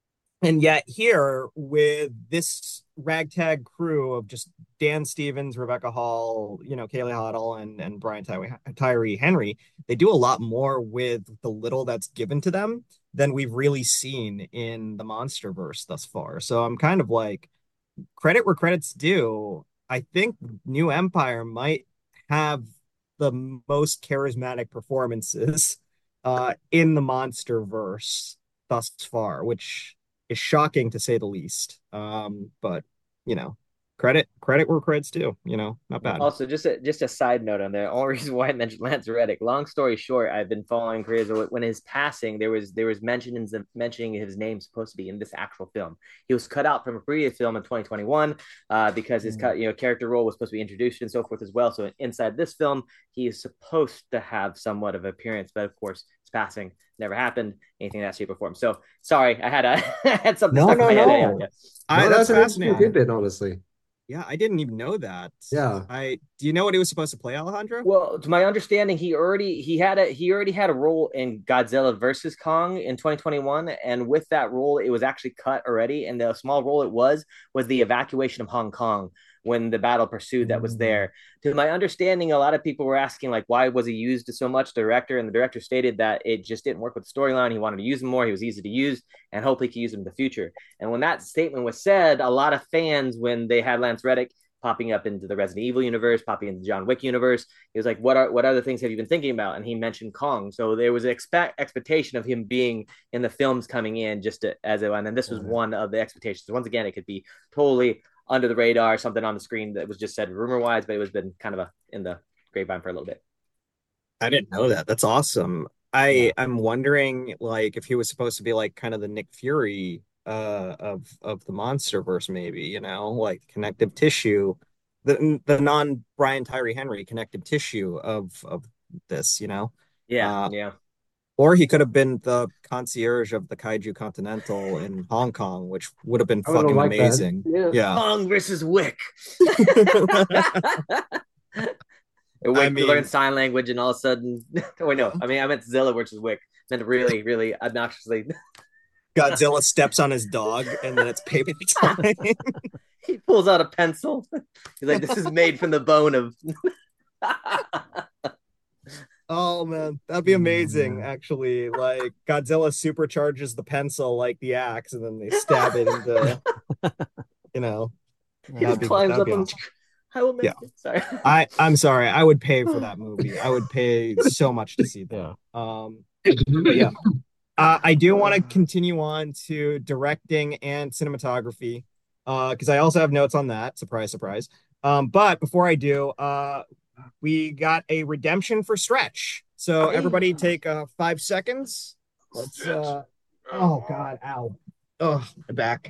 And yet here with this ragtag crew of just Dan Stevens, Rebecca Hall, you know, Kaylee Hoddle, and and Brian Tyree, Tyree Henry, they do a lot more with the little that's given to them than we've really seen in the MonsterVerse thus far. So I'm kind of like, credit where credit's due. I think New Empire might have the most charismatic performances uh, in the MonsterVerse thus far, which is shocking to say the least. Um, but you know, credit credit where credit's due. You know, not bad. Also, just a just a side note on there. Only reason why I mentioned Lance Reddick. Long story short, I've been following careers when his passing, there was there was mentions of mentioning his name supposed to be in this actual film. He was cut out from a previous film in twenty twenty-one uh, because his cut, you know, character role was supposed to be introduced and so forth as well. So inside this film, he is supposed to have somewhat of appearance, but of course, his passing never happened. Anything in that shape or form. So sorry, I had a I had something no, stuck no, in my no. head. Yeah. I, no, that's, that's fascinating. an interesting tidbit, honestly. Yeah, I didn't even know that. Yeah. I do you know what he was supposed to play, Alejandro? Well, to my understanding, he already he had a he already had a role in Godzilla versus Kong in twenty twenty-one, and with that role, it was actually cut already. And the small role it was was the evacuation of Hong Kong when the battle pursued that was there. To my understanding, a lot of people were asking like, why was he used so much? The director and the director stated that it just didn't work with the storyline. He wanted to use him more. He was easy to use, and hopefully he could use him in the future. And when that statement was said, a lot of fans, when they had Lance Reddick popping up into the Resident Evil universe, popping into the John Wick universe. He was like, what are what other things have you been thinking about? And he mentioned Kong. So there was an expect expectation of him being in the films coming in just to, as it, and then this was one of the expectations. Once again, it could be totally under the radar, something on the screen that was just said rumor wise, but it was been kind of a in the grapevine for a little bit. I didn't know that. That's awesome. I yeah. I'm wondering like if he was supposed to be like kind of the Nick Fury uh of of the MonsterVerse, maybe, you know, like connective tissue, the the non Brian Tyree Henry connective tissue of of this, you know. Yeah, uh, yeah. Or he could have been the concierge of the Kaiju Continental in Hong Kong, which would have been I fucking like amazing. Yeah. yeah. Kong versus Wick. Wick I mean, learn sign language, and all of a sudden, wait, no, I mean, I meant Zilla versus Wick. Meant really, really obnoxiously. Godzilla steps on his dog, and then it's payback time. He pulls out a pencil. He's like, "This is made from the bone of." Oh man, that'd be amazing. Actually, like Godzilla supercharges the pencil like the axe, and then they stab it into, you know. He just be, climbs up. Awesome. I will make yeah. it. Sorry. I I'm sorry. I would pay for that movie. I would pay so much to see that. Yeah. Um. But yeah. Uh, I do want to continue on to directing and cinematography, because uh, I also have notes on that. Surprise, surprise. Um, but before I do, uh, we got a redemption for Stretch. So everybody take uh, five seconds. Let's. Uh... Oh God! Ow! Oh, my back.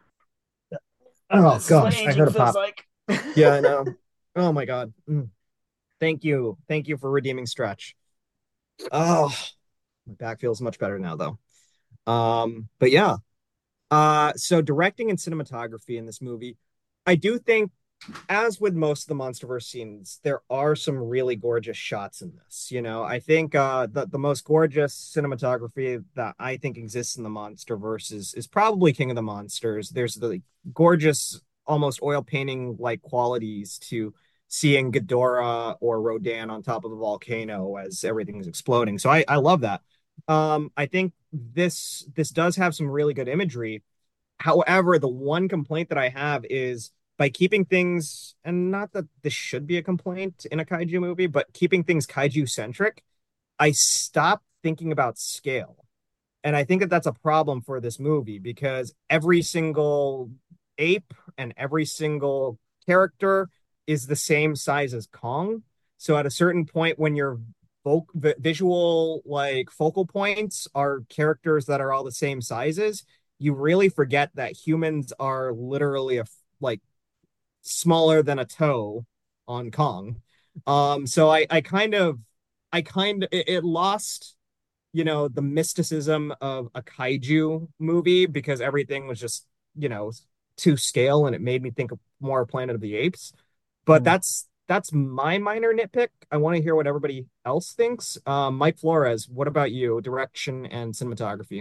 Oh gosh! I heard a pop. Like. Yeah, I know. Oh my God! Mm. Thank you, thank you for redeeming Stretch. Oh. My back feels much better now, though. Um, but yeah. Uh, so directing and cinematography in this movie, I do think, as with most of the MonsterVerse scenes, there are some really gorgeous shots in this. You know, I think uh, the the most gorgeous cinematography that I think exists in the MonsterVerse is is probably King of the Monsters. There's the gorgeous, almost oil painting like qualities to seeing Ghidorah or Rodan on top of a volcano as everything's exploding. So I I love that. Um, I think this this does have some really good imagery. However, the one complaint that I have is by keeping things, and not that this should be a complaint in a kaiju movie, but keeping things kaiju centric, I stopped thinking about scale. And I think that that's a problem for this movie because every single ape and every single character is the same size as Kong. So at a certain point, when your vo- visual like focal points are characters that are all the same sizes, you really forget that humans are literally a like smaller than a toe on Kong. Um, so I I kind of I kind of it, it lost, you know, the mysticism of a kaiju movie because everything was just, you know, to scale and it made me think of more Planet of the Apes. But Mm. that's that's my minor nitpick. I want to hear what everybody else thinks. Um, Mike Flores, what about you? Direction and cinematography.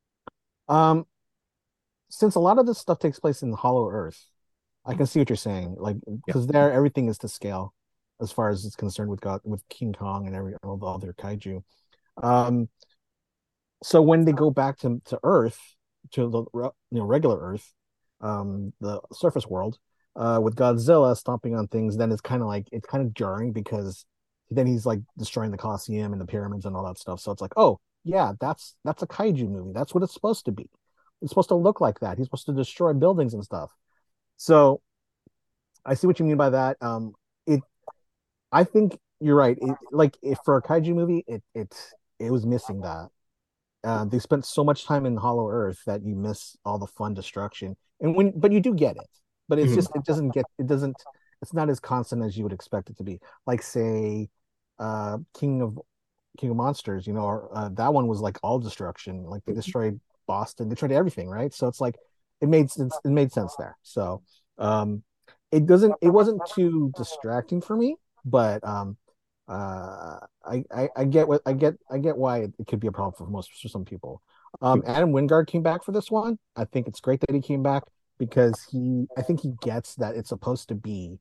Um, since a lot of this stuff takes place in Hollow Earth, I can see what you're saying. Like, Yeah. because there everything is to scale as far as it's concerned with God, with King Kong and every all the other kaiju. Um, so when they go back to to Earth, to the you know regular Earth, um, the surface world, uh, with Godzilla stomping on things, then it's kind of like it's kind of jarring because then he's like destroying the Colosseum and the pyramids and all that stuff. So it's like, oh yeah, that's that's a kaiju movie. That's what it's supposed to be. It's supposed to look like that. He's supposed to destroy buildings and stuff. So I see what you mean by that. Um, it I think you're right. It, like if for a kaiju movie, it it it was missing that. Uh, they spent so much time in Hollow Earth that you miss all the fun destruction. And when, but you do get it. But it's Mhm. just it doesn't get it doesn't it's not as constant as you would expect it to be. Like say, uh, King of King of Monsters. You know, or, uh, that one was like all destruction. Like they destroyed Boston, they tried everything, right? So it's like it made sense. It made sense there. So um, it doesn't. It wasn't too distracting for me, but um, uh, I, I I get what I get. I get why it, it could be a problem for most for some people. Um, Adam Wingard came back for this one. I think it's great that he came back because he. I think he gets that it's supposed to be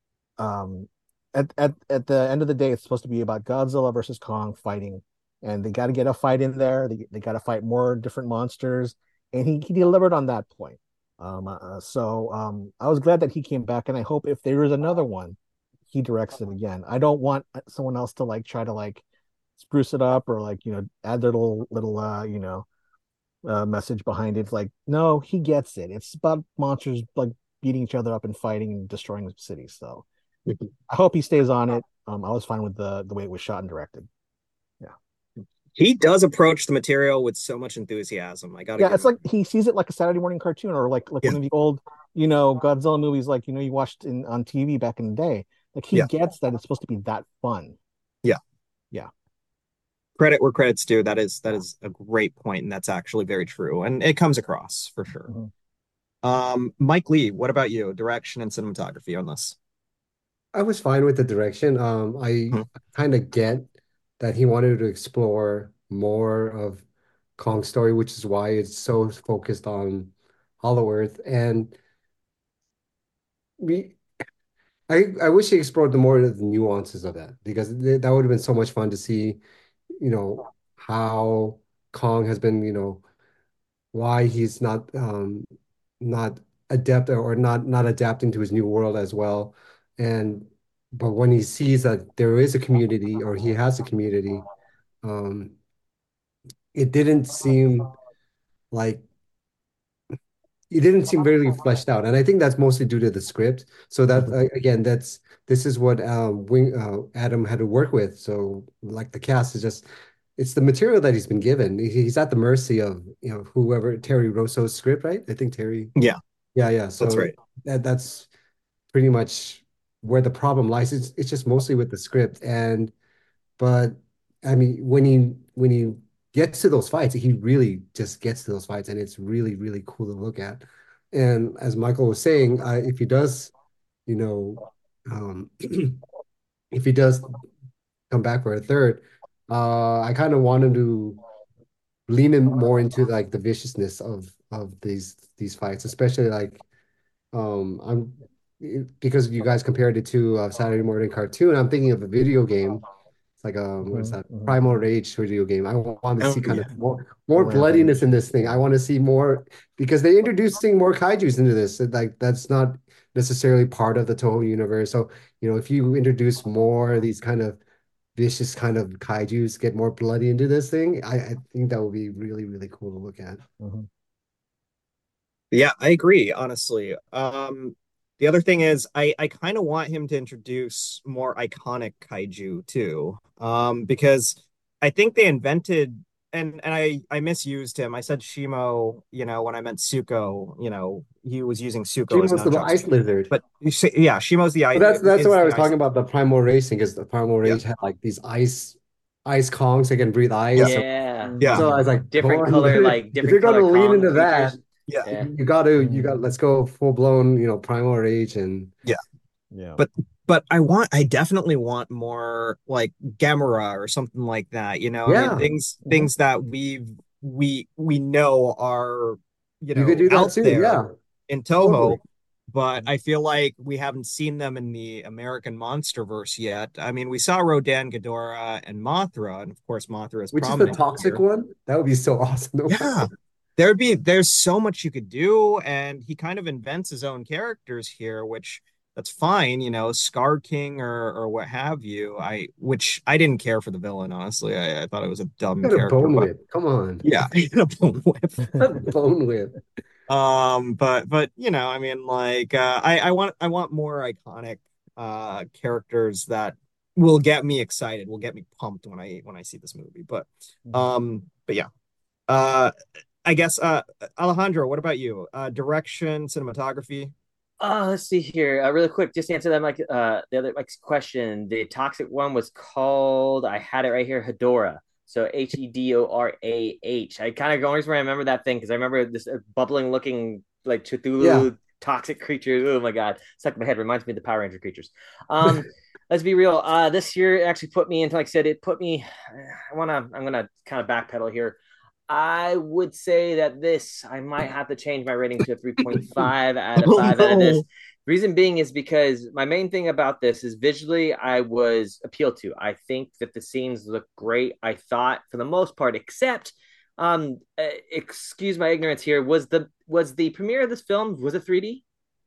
um at, at at the end of the day it's supposed to be about Godzilla versus Kong fighting, and they got to get a fight in there. They, they got to fight more different monsters, and he, he delivered on that point. Um uh, so um I was glad that he came back, and I hope if there is another one he directs it again. I don't want someone else to like try to like spruce it up or like you know add their little little uh you know uh, message behind it. Like no, he gets it. It's about monsters like beating each other up and fighting and destroying cities. So I hope he stays on it. Um, I was fine with the the way it was shot and directed. Yeah, He does approach the material with so much enthusiasm. I gotta yeah. give It's him. like he sees it like a Saturday morning cartoon, or like like Yeah. one of the old, you know, Godzilla movies, like you know you watched in on T V back in the day. Like he Yeah. gets that it's supposed to be that fun. Yeah. Yeah, Credit where credit's due. That is that yeah. is a great point, and that's actually very true. And it comes across for sure. Mhm. Um, Mike Lee, what about you? Direction and cinematography on this? I was fine with the direction. Um, I Mhm. kind of get that he wanted to explore more of Kong's story, which is why it's so focused on Hollow Earth. And we, I, I wish he explored the more of the nuances of that because th that would have been so much fun to see, you know, how Kong has been, you know, why he's not um not adept or not not adapting to his new world as well. And but when he sees that there is a community or he has a community, um, it didn't seem like it didn't seem very fleshed out. And I think that's mostly due to the script. So that Mhm. uh, again, that's this is what um Wing uh, Adam had to work with. So like the cast is just it's the material that he's been given. He- He's at the mercy of, you know, whoever Terry Rosso's script, right? I think Terry. Yeah, Yeah, yeah. that's So right. that that's pretty much where the problem lies. It's it's just mostly with the script. And but I mean when he when he gets to those fights, he really just gets to those fights and it's really, really cool to look at. And as Michael was saying, uh, if he does, you know, um if he does come back for a third, uh I kind of want him to lean in more into like the viciousness of of these these fights, especially like um, I'm because you guys compared it to uh, Saturday morning cartoon. I'm thinking of a video game. It's like um, what is Mhm. that? Mhm. Primal Rage video game. I want to Oh see kind yeah. of more The more bloodiness Rampage. in this thing. I Yeah. want to see more because they're introducing more kaiju's into this. And, like that's not necessarily part of the Toho universe. So, you know, if you introduce more of these kind of vicious kind of kaijus, get more bloody into this thing, I, I think that would be really, really cool to look at. Mhm. Yeah, I agree, honestly. Um, the other thing is I, I kind of want him to introduce more iconic kaiju too. Um, because I think they invented and and I I misused him. I said Shimo, you know, when I meant Suko, you know, he was using Suko as Shimo's the nunchucks. ice lizard. But you say, yeah, Shimo's the But ice that's that's is what I the was ice. talking about, the Primal Racing, because the Primal Yeah, Rage had like these ice ice Kongs that can breathe yeah, ice. So, Yeah. yeah, so I was Mm. like, come Different on, color, like if you're different color gonna lean Kong into that, creatures. yeah, Yeah. you gotta you got Mm. let's go full blown, you know, Primal Rage and yeah. Yeah. But but I want I definitely want more like Gamera or something like that, you know. I mean yeah, things Mhm. things that we've we we know are, you you could know, do that out too. there Yeah, in Toho, totally. but Mhm. I feel like we haven't seen them in the American Monsterverse yet. I mean, we saw Rodan, Ghidorah, and Mothra, and of course Mothra is Which is the prominent toxic here. one? That would be so awesome to Yeah, watch. there'd be there's so much you could do, and he kind of invents his own characters here, which that's fine, you know, Scar King or or what have you. I which I didn't care for the villain, honestly. I, I thought it was a You dumb got a character, bone but whip. Come on. yeah, a bone whip. Bone whip. Um, but but you know, I mean, like uh, I I want I want more iconic uh characters that will get me excited, will get me pumped when I when I see this movie. But Mhm. um, but yeah. Uh, I guess uh Alejandro, what about you? Uh direction, cinematography? Oh, let's see here. Uh, really quick, just to answer them like uh the other like question. The toxic one was called, I had it right here, Hedora. So H E D O R A H. I kind of go always remember that thing because I remember this uh, bubbling looking like Yeah. Cthulhu toxic creature. Oh my god, stuck in my head. Reminds me of the Power Ranger creatures. Um, let's be real. Uh, this year actually put me into, like I said, it put me. I wanna. I'm gonna kind of backpedal here. I would say that this, I might have to change my rating to a three point five out of Oh five out of this. no. Reason being is because my main thing about this is visually, I was appealed to. I think that the scenes look great. I thought for the most part, except, um, uh, excuse my ignorance here, was the was the premiere of this film, was it three D?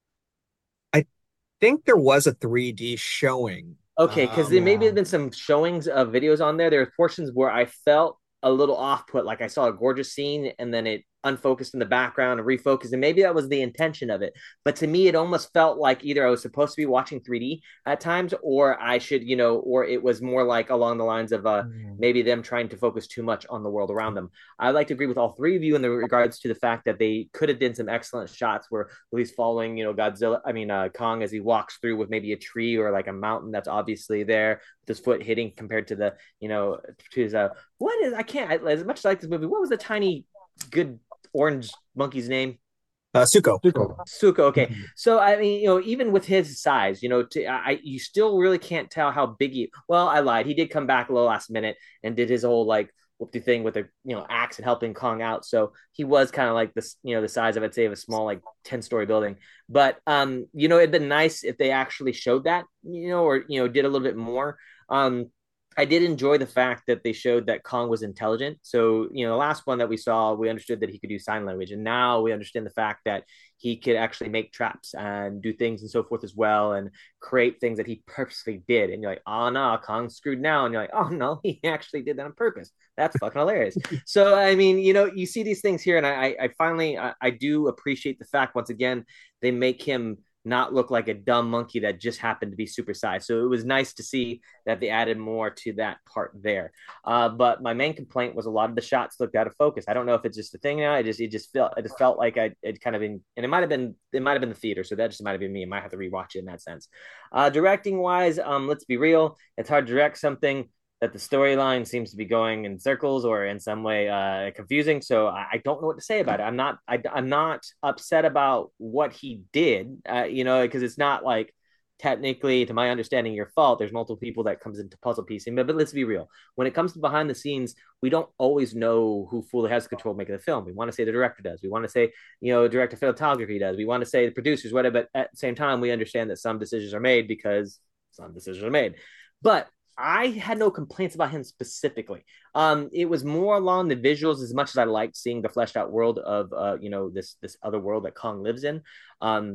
I think there was a three D showing. Okay, because there Um maybe Yeah. have been some showings of videos on there. There were portions where I felt a little off put, like I saw a gorgeous scene and then it unfocused in the background and refocused, and maybe that was the intention of it. But to me, it almost felt like either I was supposed to be watching three D at times, or I should, you know, or it was more like along the lines of uh Mhm. maybe them trying to focus too much on the world around them. I like to agree with all three of you in the regards to the fact that they could have done some excellent shots where at least following, you know, Godzilla, I mean, uh, Kong as he walks through with maybe a tree or like a mountain that's obviously there, with his foot hitting compared to the, you know, to his, uh, what is, I can't, as much as I like this movie, what was the tiny good orange monkey's name? uh Suko. Zuko. Oh, Suka. Okay, Mhm. so I mean, you know, even with his size, you know, to, I you still really can't tell how big he. Well, I lied. He did come back a little last minute and did his whole like whoopty thing with a, you know, axe and helping Kong out. So he was kind of like this, you know, the size of, I'd say, of a small like ten story building. But um, you know, it'd been nice if they actually showed that, you know, or you know, did a little bit more. Um, I did enjoy the fact that they showed that Kong was intelligent. So, you know, the last one that we saw, we understood that he could do sign language. And now we understand the fact that he could actually make traps and do things and so forth as well and create things that he purposely did. And you're like, oh no, Kong's screwed now. And you're like, oh no, he actually did that on purpose. That's fucking hilarious. So, I mean, you know, you see these things here, and I, I finally, I, I do appreciate the fact, once again, they make him not look like a dumb monkey that just happened to be supersized. So it was nice to see that they added more to that part there. Uh, but my main complaint was a lot of the shots looked out of focus. I don't know if it's just a thing now. I just it just felt it just felt like I it kind of been, and it might have been it might have been the theater, so that just might have been me. I might have to rewatch it in that sense. Uh, directing wise, um, let's be real, it's hard to direct something that the storyline seems to be going in circles or in some way uh, confusing. So I, I, don't know what to say about it. I'm not I, am not upset about what he did, uh, you know, because it's not like technically, to my understanding, your fault. There's multiple people that comes into puzzle piecing, but, but let's be real. When it comes to behind the scenes, we don't always know who fully has control of making the film. We want to say the director does. We want to say, you know, director photography does. We want to say the producers, whatever. But at the same time, we understand that some decisions are made because some decisions are made. But I had no complaints about him specifically. Um, it was more along the visuals, as much as I liked seeing the fleshed out world of, uh, you know, this this other world that Kong lives in. Um,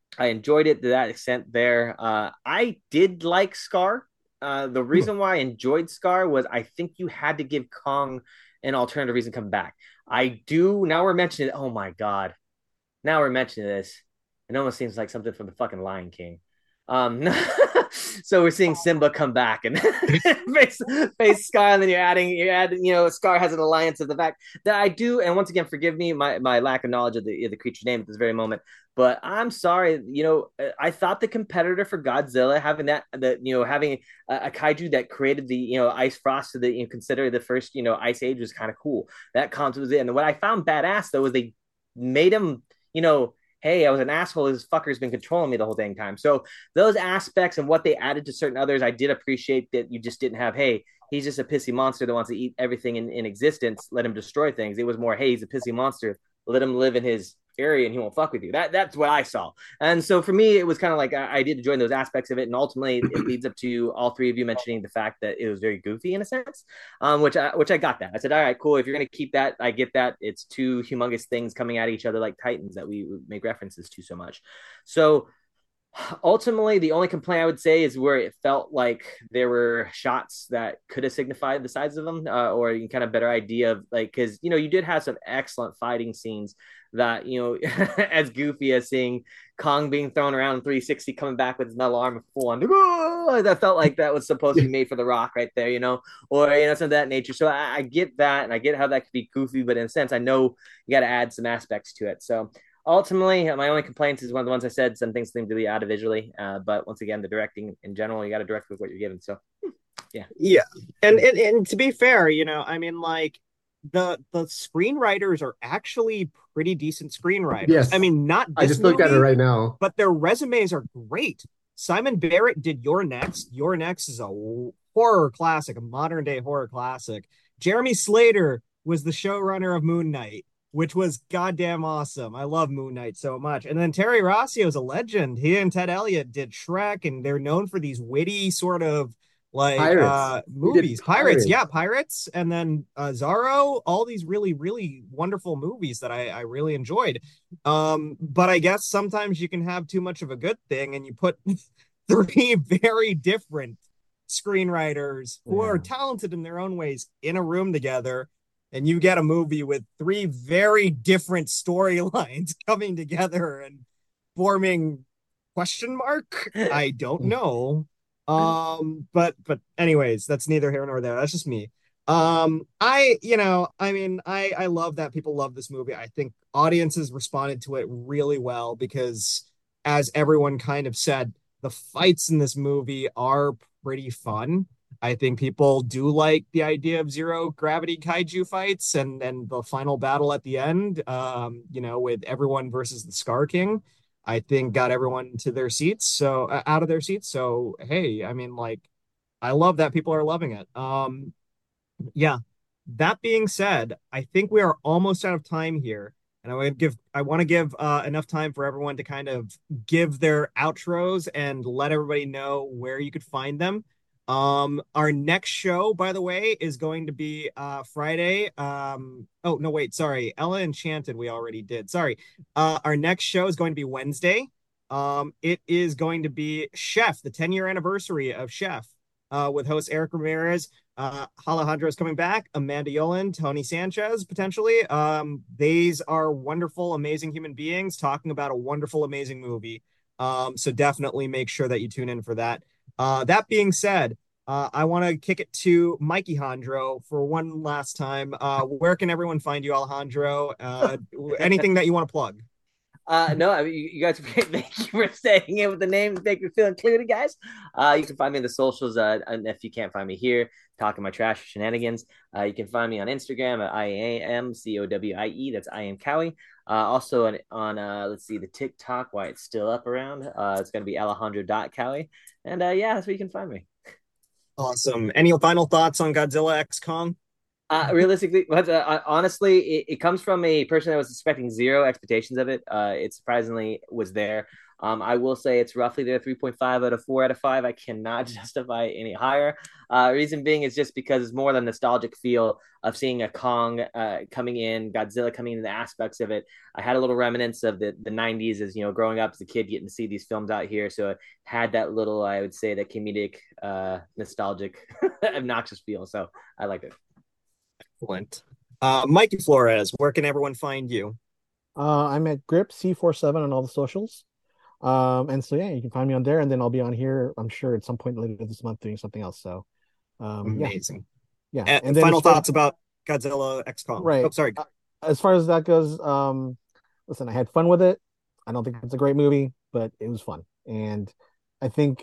I enjoyed it to that extent there. Uh, I did like Scar. Uh, the reason why I enjoyed Scar was I think you had to give Kong an alternative reason to come back. I do. Now we're mentioning it. Oh my God. Now we're mentioning this. It almost seems like something from the fucking Lion King. Um, so we're seeing Simba come back and face face Scar, and then you're adding you're adding you know Scar has an alliance of the fact that I do, and once again, forgive me my, my lack of knowledge of the of the creature's name at this very moment, but I'm sorry, you know I thought the competitor for Godzilla having that the you know having a, a kaiju that created the you know ice frost to the you know, consider the first you know ice age was kind of cool. That concept was it, and what I found badass though was they made him you know hey, I was an asshole. This fucker's been controlling me the whole dang time. So those aspects and what they added to certain others, I did appreciate that you just didn't have, hey, he's just a pissy monster that wants to eat everything in, in existence. Let him destroy things. It was more, hey, he's a pissy monster. Let him live in his area and he won't fuck with you. That that's what I saw. And so for me, it was kind of like I, I did enjoy those aspects of it. And ultimately, it leads up to all three of you mentioning the fact that it was very goofy in a sense, um, which I which I got that. I said, all right, cool. If you're gonna keep that, I get that. It's two humongous things coming at each other like titans that we make references to so much. So ultimately, the only complaint I would say is where it felt like there were shots that could have signified the size of them, uh, or you kind of better idea of like, because you know you did have some excellent fighting scenes that you know, as goofy as seeing Kong being thrown around in three sixty, coming back with his metal arm full on. Oh, that felt like that was supposed to be made for The Rock right there, you know, or you know, something of that nature. So I, I get that, and I get how that could be goofy, but in a sense, I know you got to add some aspects to it. So ultimately, my only complaints is one of the ones I said. Some things seem to be out of visually, uh, but once again, the directing in general, you got to direct with what you're given. So, yeah, yeah, and, and and to be fair, you know, I mean, like the the screenwriters are actually pretty decent screenwriters. Yes. I mean, not I this just looked at it movie, right now. but their resumes are great. Simon Barrett did Your Next. Your Next is a horror classic, a modern day horror classic. Jeremy Slater was the showrunner of Moon Knight, which was goddamn awesome. I love Moon Knight so much. And then Terry Rossio is a legend. He and Ted Elliott did Shrek, and they're known for these witty sort of like Pirates. uh He did movies. Pirates, Pirates. yeah, Pirates, and then uh Zorro, all these really, really wonderful movies that I, I really enjoyed. Um, but I guess sometimes you can have too much of a good thing and you put three very different screenwriters who Yeah. are talented in their own ways in a room together, and you get a movie with three very different storylines coming together and forming question mark. I don't know. Um, but but anyways, that's neither here nor there. That's just me. Um, I you know, I mean, I I love that people love this movie. I think audiences responded to it really well because, as everyone kind of said, the fights in this movie are pretty fun. I think people do like the idea of zero gravity kaiju fights and and the final battle at the end, um, you know, with everyone versus the Scar King. I think got everyone to their seats, so uh, out of their seats. So hey, I mean, like, I love that people are loving it. Um, yeah. That being said, I think we are almost out of time here, and I want to give I want to give uh, enough time for everyone to kind of give their outros and let everybody know where you could find them. Um, our next show, by the way, is going to be uh Friday. Um, oh no, wait, sorry, Ella Enchanted we already did. Sorry. Uh, our next show is going to be Wednesday. Um, it is going to be Chef, the ten year anniversary of Chef, uh, with host Eric Ramirez. Uh, Alejandro is coming back. Amanda Yolen, Tony Sanchez, potentially. Um, these are wonderful, amazing human beings talking about a wonderful, amazing movie. Um, so definitely make sure that you tune in for that. Uh, that being said, uh, I want to kick it to Mikey Hondro for one last time. Uh, where can everyone find you, Alejandro? Uh, anything that you want to plug? Uh, no, I mean, you, you guys, thank you for saying it with the name, make me feel included, guys. Uh, you can find me in the socials. Uh, and if you can't find me here, talking my trash shenanigans, uh, you can find me on Instagram at I A M C O W I E. That's I am Cowie. Uh, also on, on uh, let's see, the TikTok, why it's still up around. Uh, it's going to be alejandro.cowie. And uh, yeah, that's where you can find me. Awesome. Any final thoughts on Godzilla X Kong? Uh, realistically, but uh, honestly, it, it comes from a person that was expecting zero expectations of it. Uh, it surprisingly was there. Um, I will say it's roughly there three point five out of four out of five. I cannot justify it any higher. Uh, reason being is just because it's more the nostalgic feel of seeing a Kong uh, coming in, Godzilla coming in, the aspects of it. I had a little remnants of the, the nineties as, you know, growing up as a kid, getting to see these films out here. So it had that little, I would say, that comedic, uh, nostalgic, obnoxious feel. So I liked it. Excellent. Uh, Mikey Flores, where can everyone find you? Uh, I'm at Grip C forty-seven on all the socials. Um, and so yeah, you can find me on there, and then I'll be on here, I'm sure, at some point later this month doing something else. So um, yeah, Amazing. yeah. And And then final as far, thoughts about Godzilla X Kong. right, Oh, sorry. uh, as far as that goes, um, listen, I had fun with it. I don't think it's a great movie, but it was fun, and I think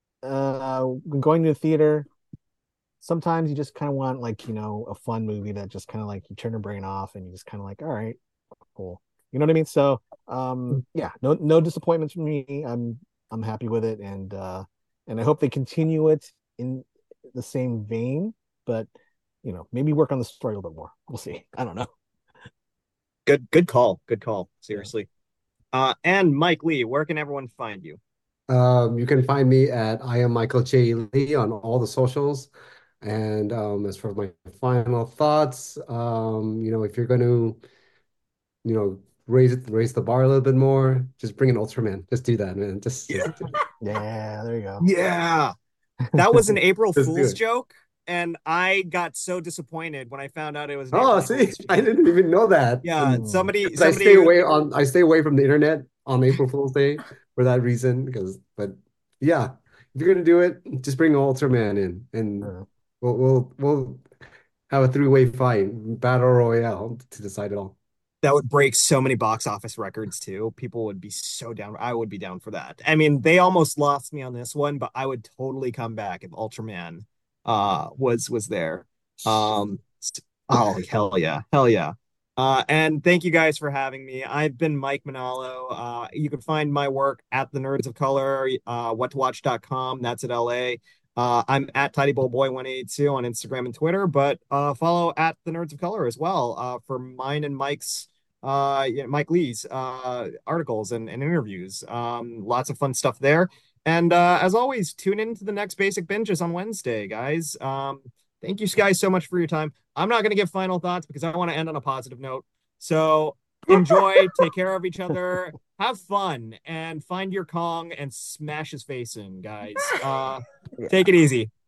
uh, when going to the theater, sometimes you just kind of want like you know a fun movie that just kind of like you turn your brain off and you just kind of like, all right, cool. You know what I mean? So um yeah, no no disappointments from me. I'm I'm happy with it, and uh and I hope they continue it in the same vein, but you know, maybe work on the story a little bit more. We'll see. I don't know. Good good call. Good call. Yeah. Seriously. Uh, and Mike Lee, where can everyone find you? Um, you can find me at I am Michael J. Lee on all the socials. And um, as for my final thoughts, um, you know, if you're going to, you know, raise it, raise the bar a little bit more, just bring an Ultraman. Just do that, man. Just, Yeah. just, Yeah, there you go. Yeah. That was an April just do Fool's it. joke, and I got so disappointed when I found out it was an Oh, April see, Fool's I joke. didn't even know that. Yeah, Hmm. somebody Because I stay somebody away on, I stay away from the internet on April Fool's Day for that reason. Because, but yeah, if you're gonna do it, just bring Ultraman in, and Uh, we'll we'll we'll have a three-way fight, battle royale to decide it all. that would break so many box office records too. People would be so down. I would be down for that. I mean, they almost lost me on this one, but I would totally come back if Ultraman uh was was there. Um oh hell yeah. Hell yeah. Uh and thank you guys for having me. I've been Mike Manalo. Uh you can find my work at the Nerds of Color, uh what to watch dot com. That's at L A. Uh, I'm at Tidy Bowl Boy one eighty-two on Instagram and Twitter, but uh, follow at the Nerds of Color as well uh, for mine and Mike's uh yeah, Mike Lee's uh articles and, and interviews. Um lots of fun stuff there. And uh as always, tune in to the next Basic Binges on Wednesday, guys. Um thank you guys so much for your time. I'm not gonna give final thoughts because I want to end on a positive note. So enjoy, take care of each other, have fun, and find your Kong and smash his face in, guys. Uh yeah. take it easy.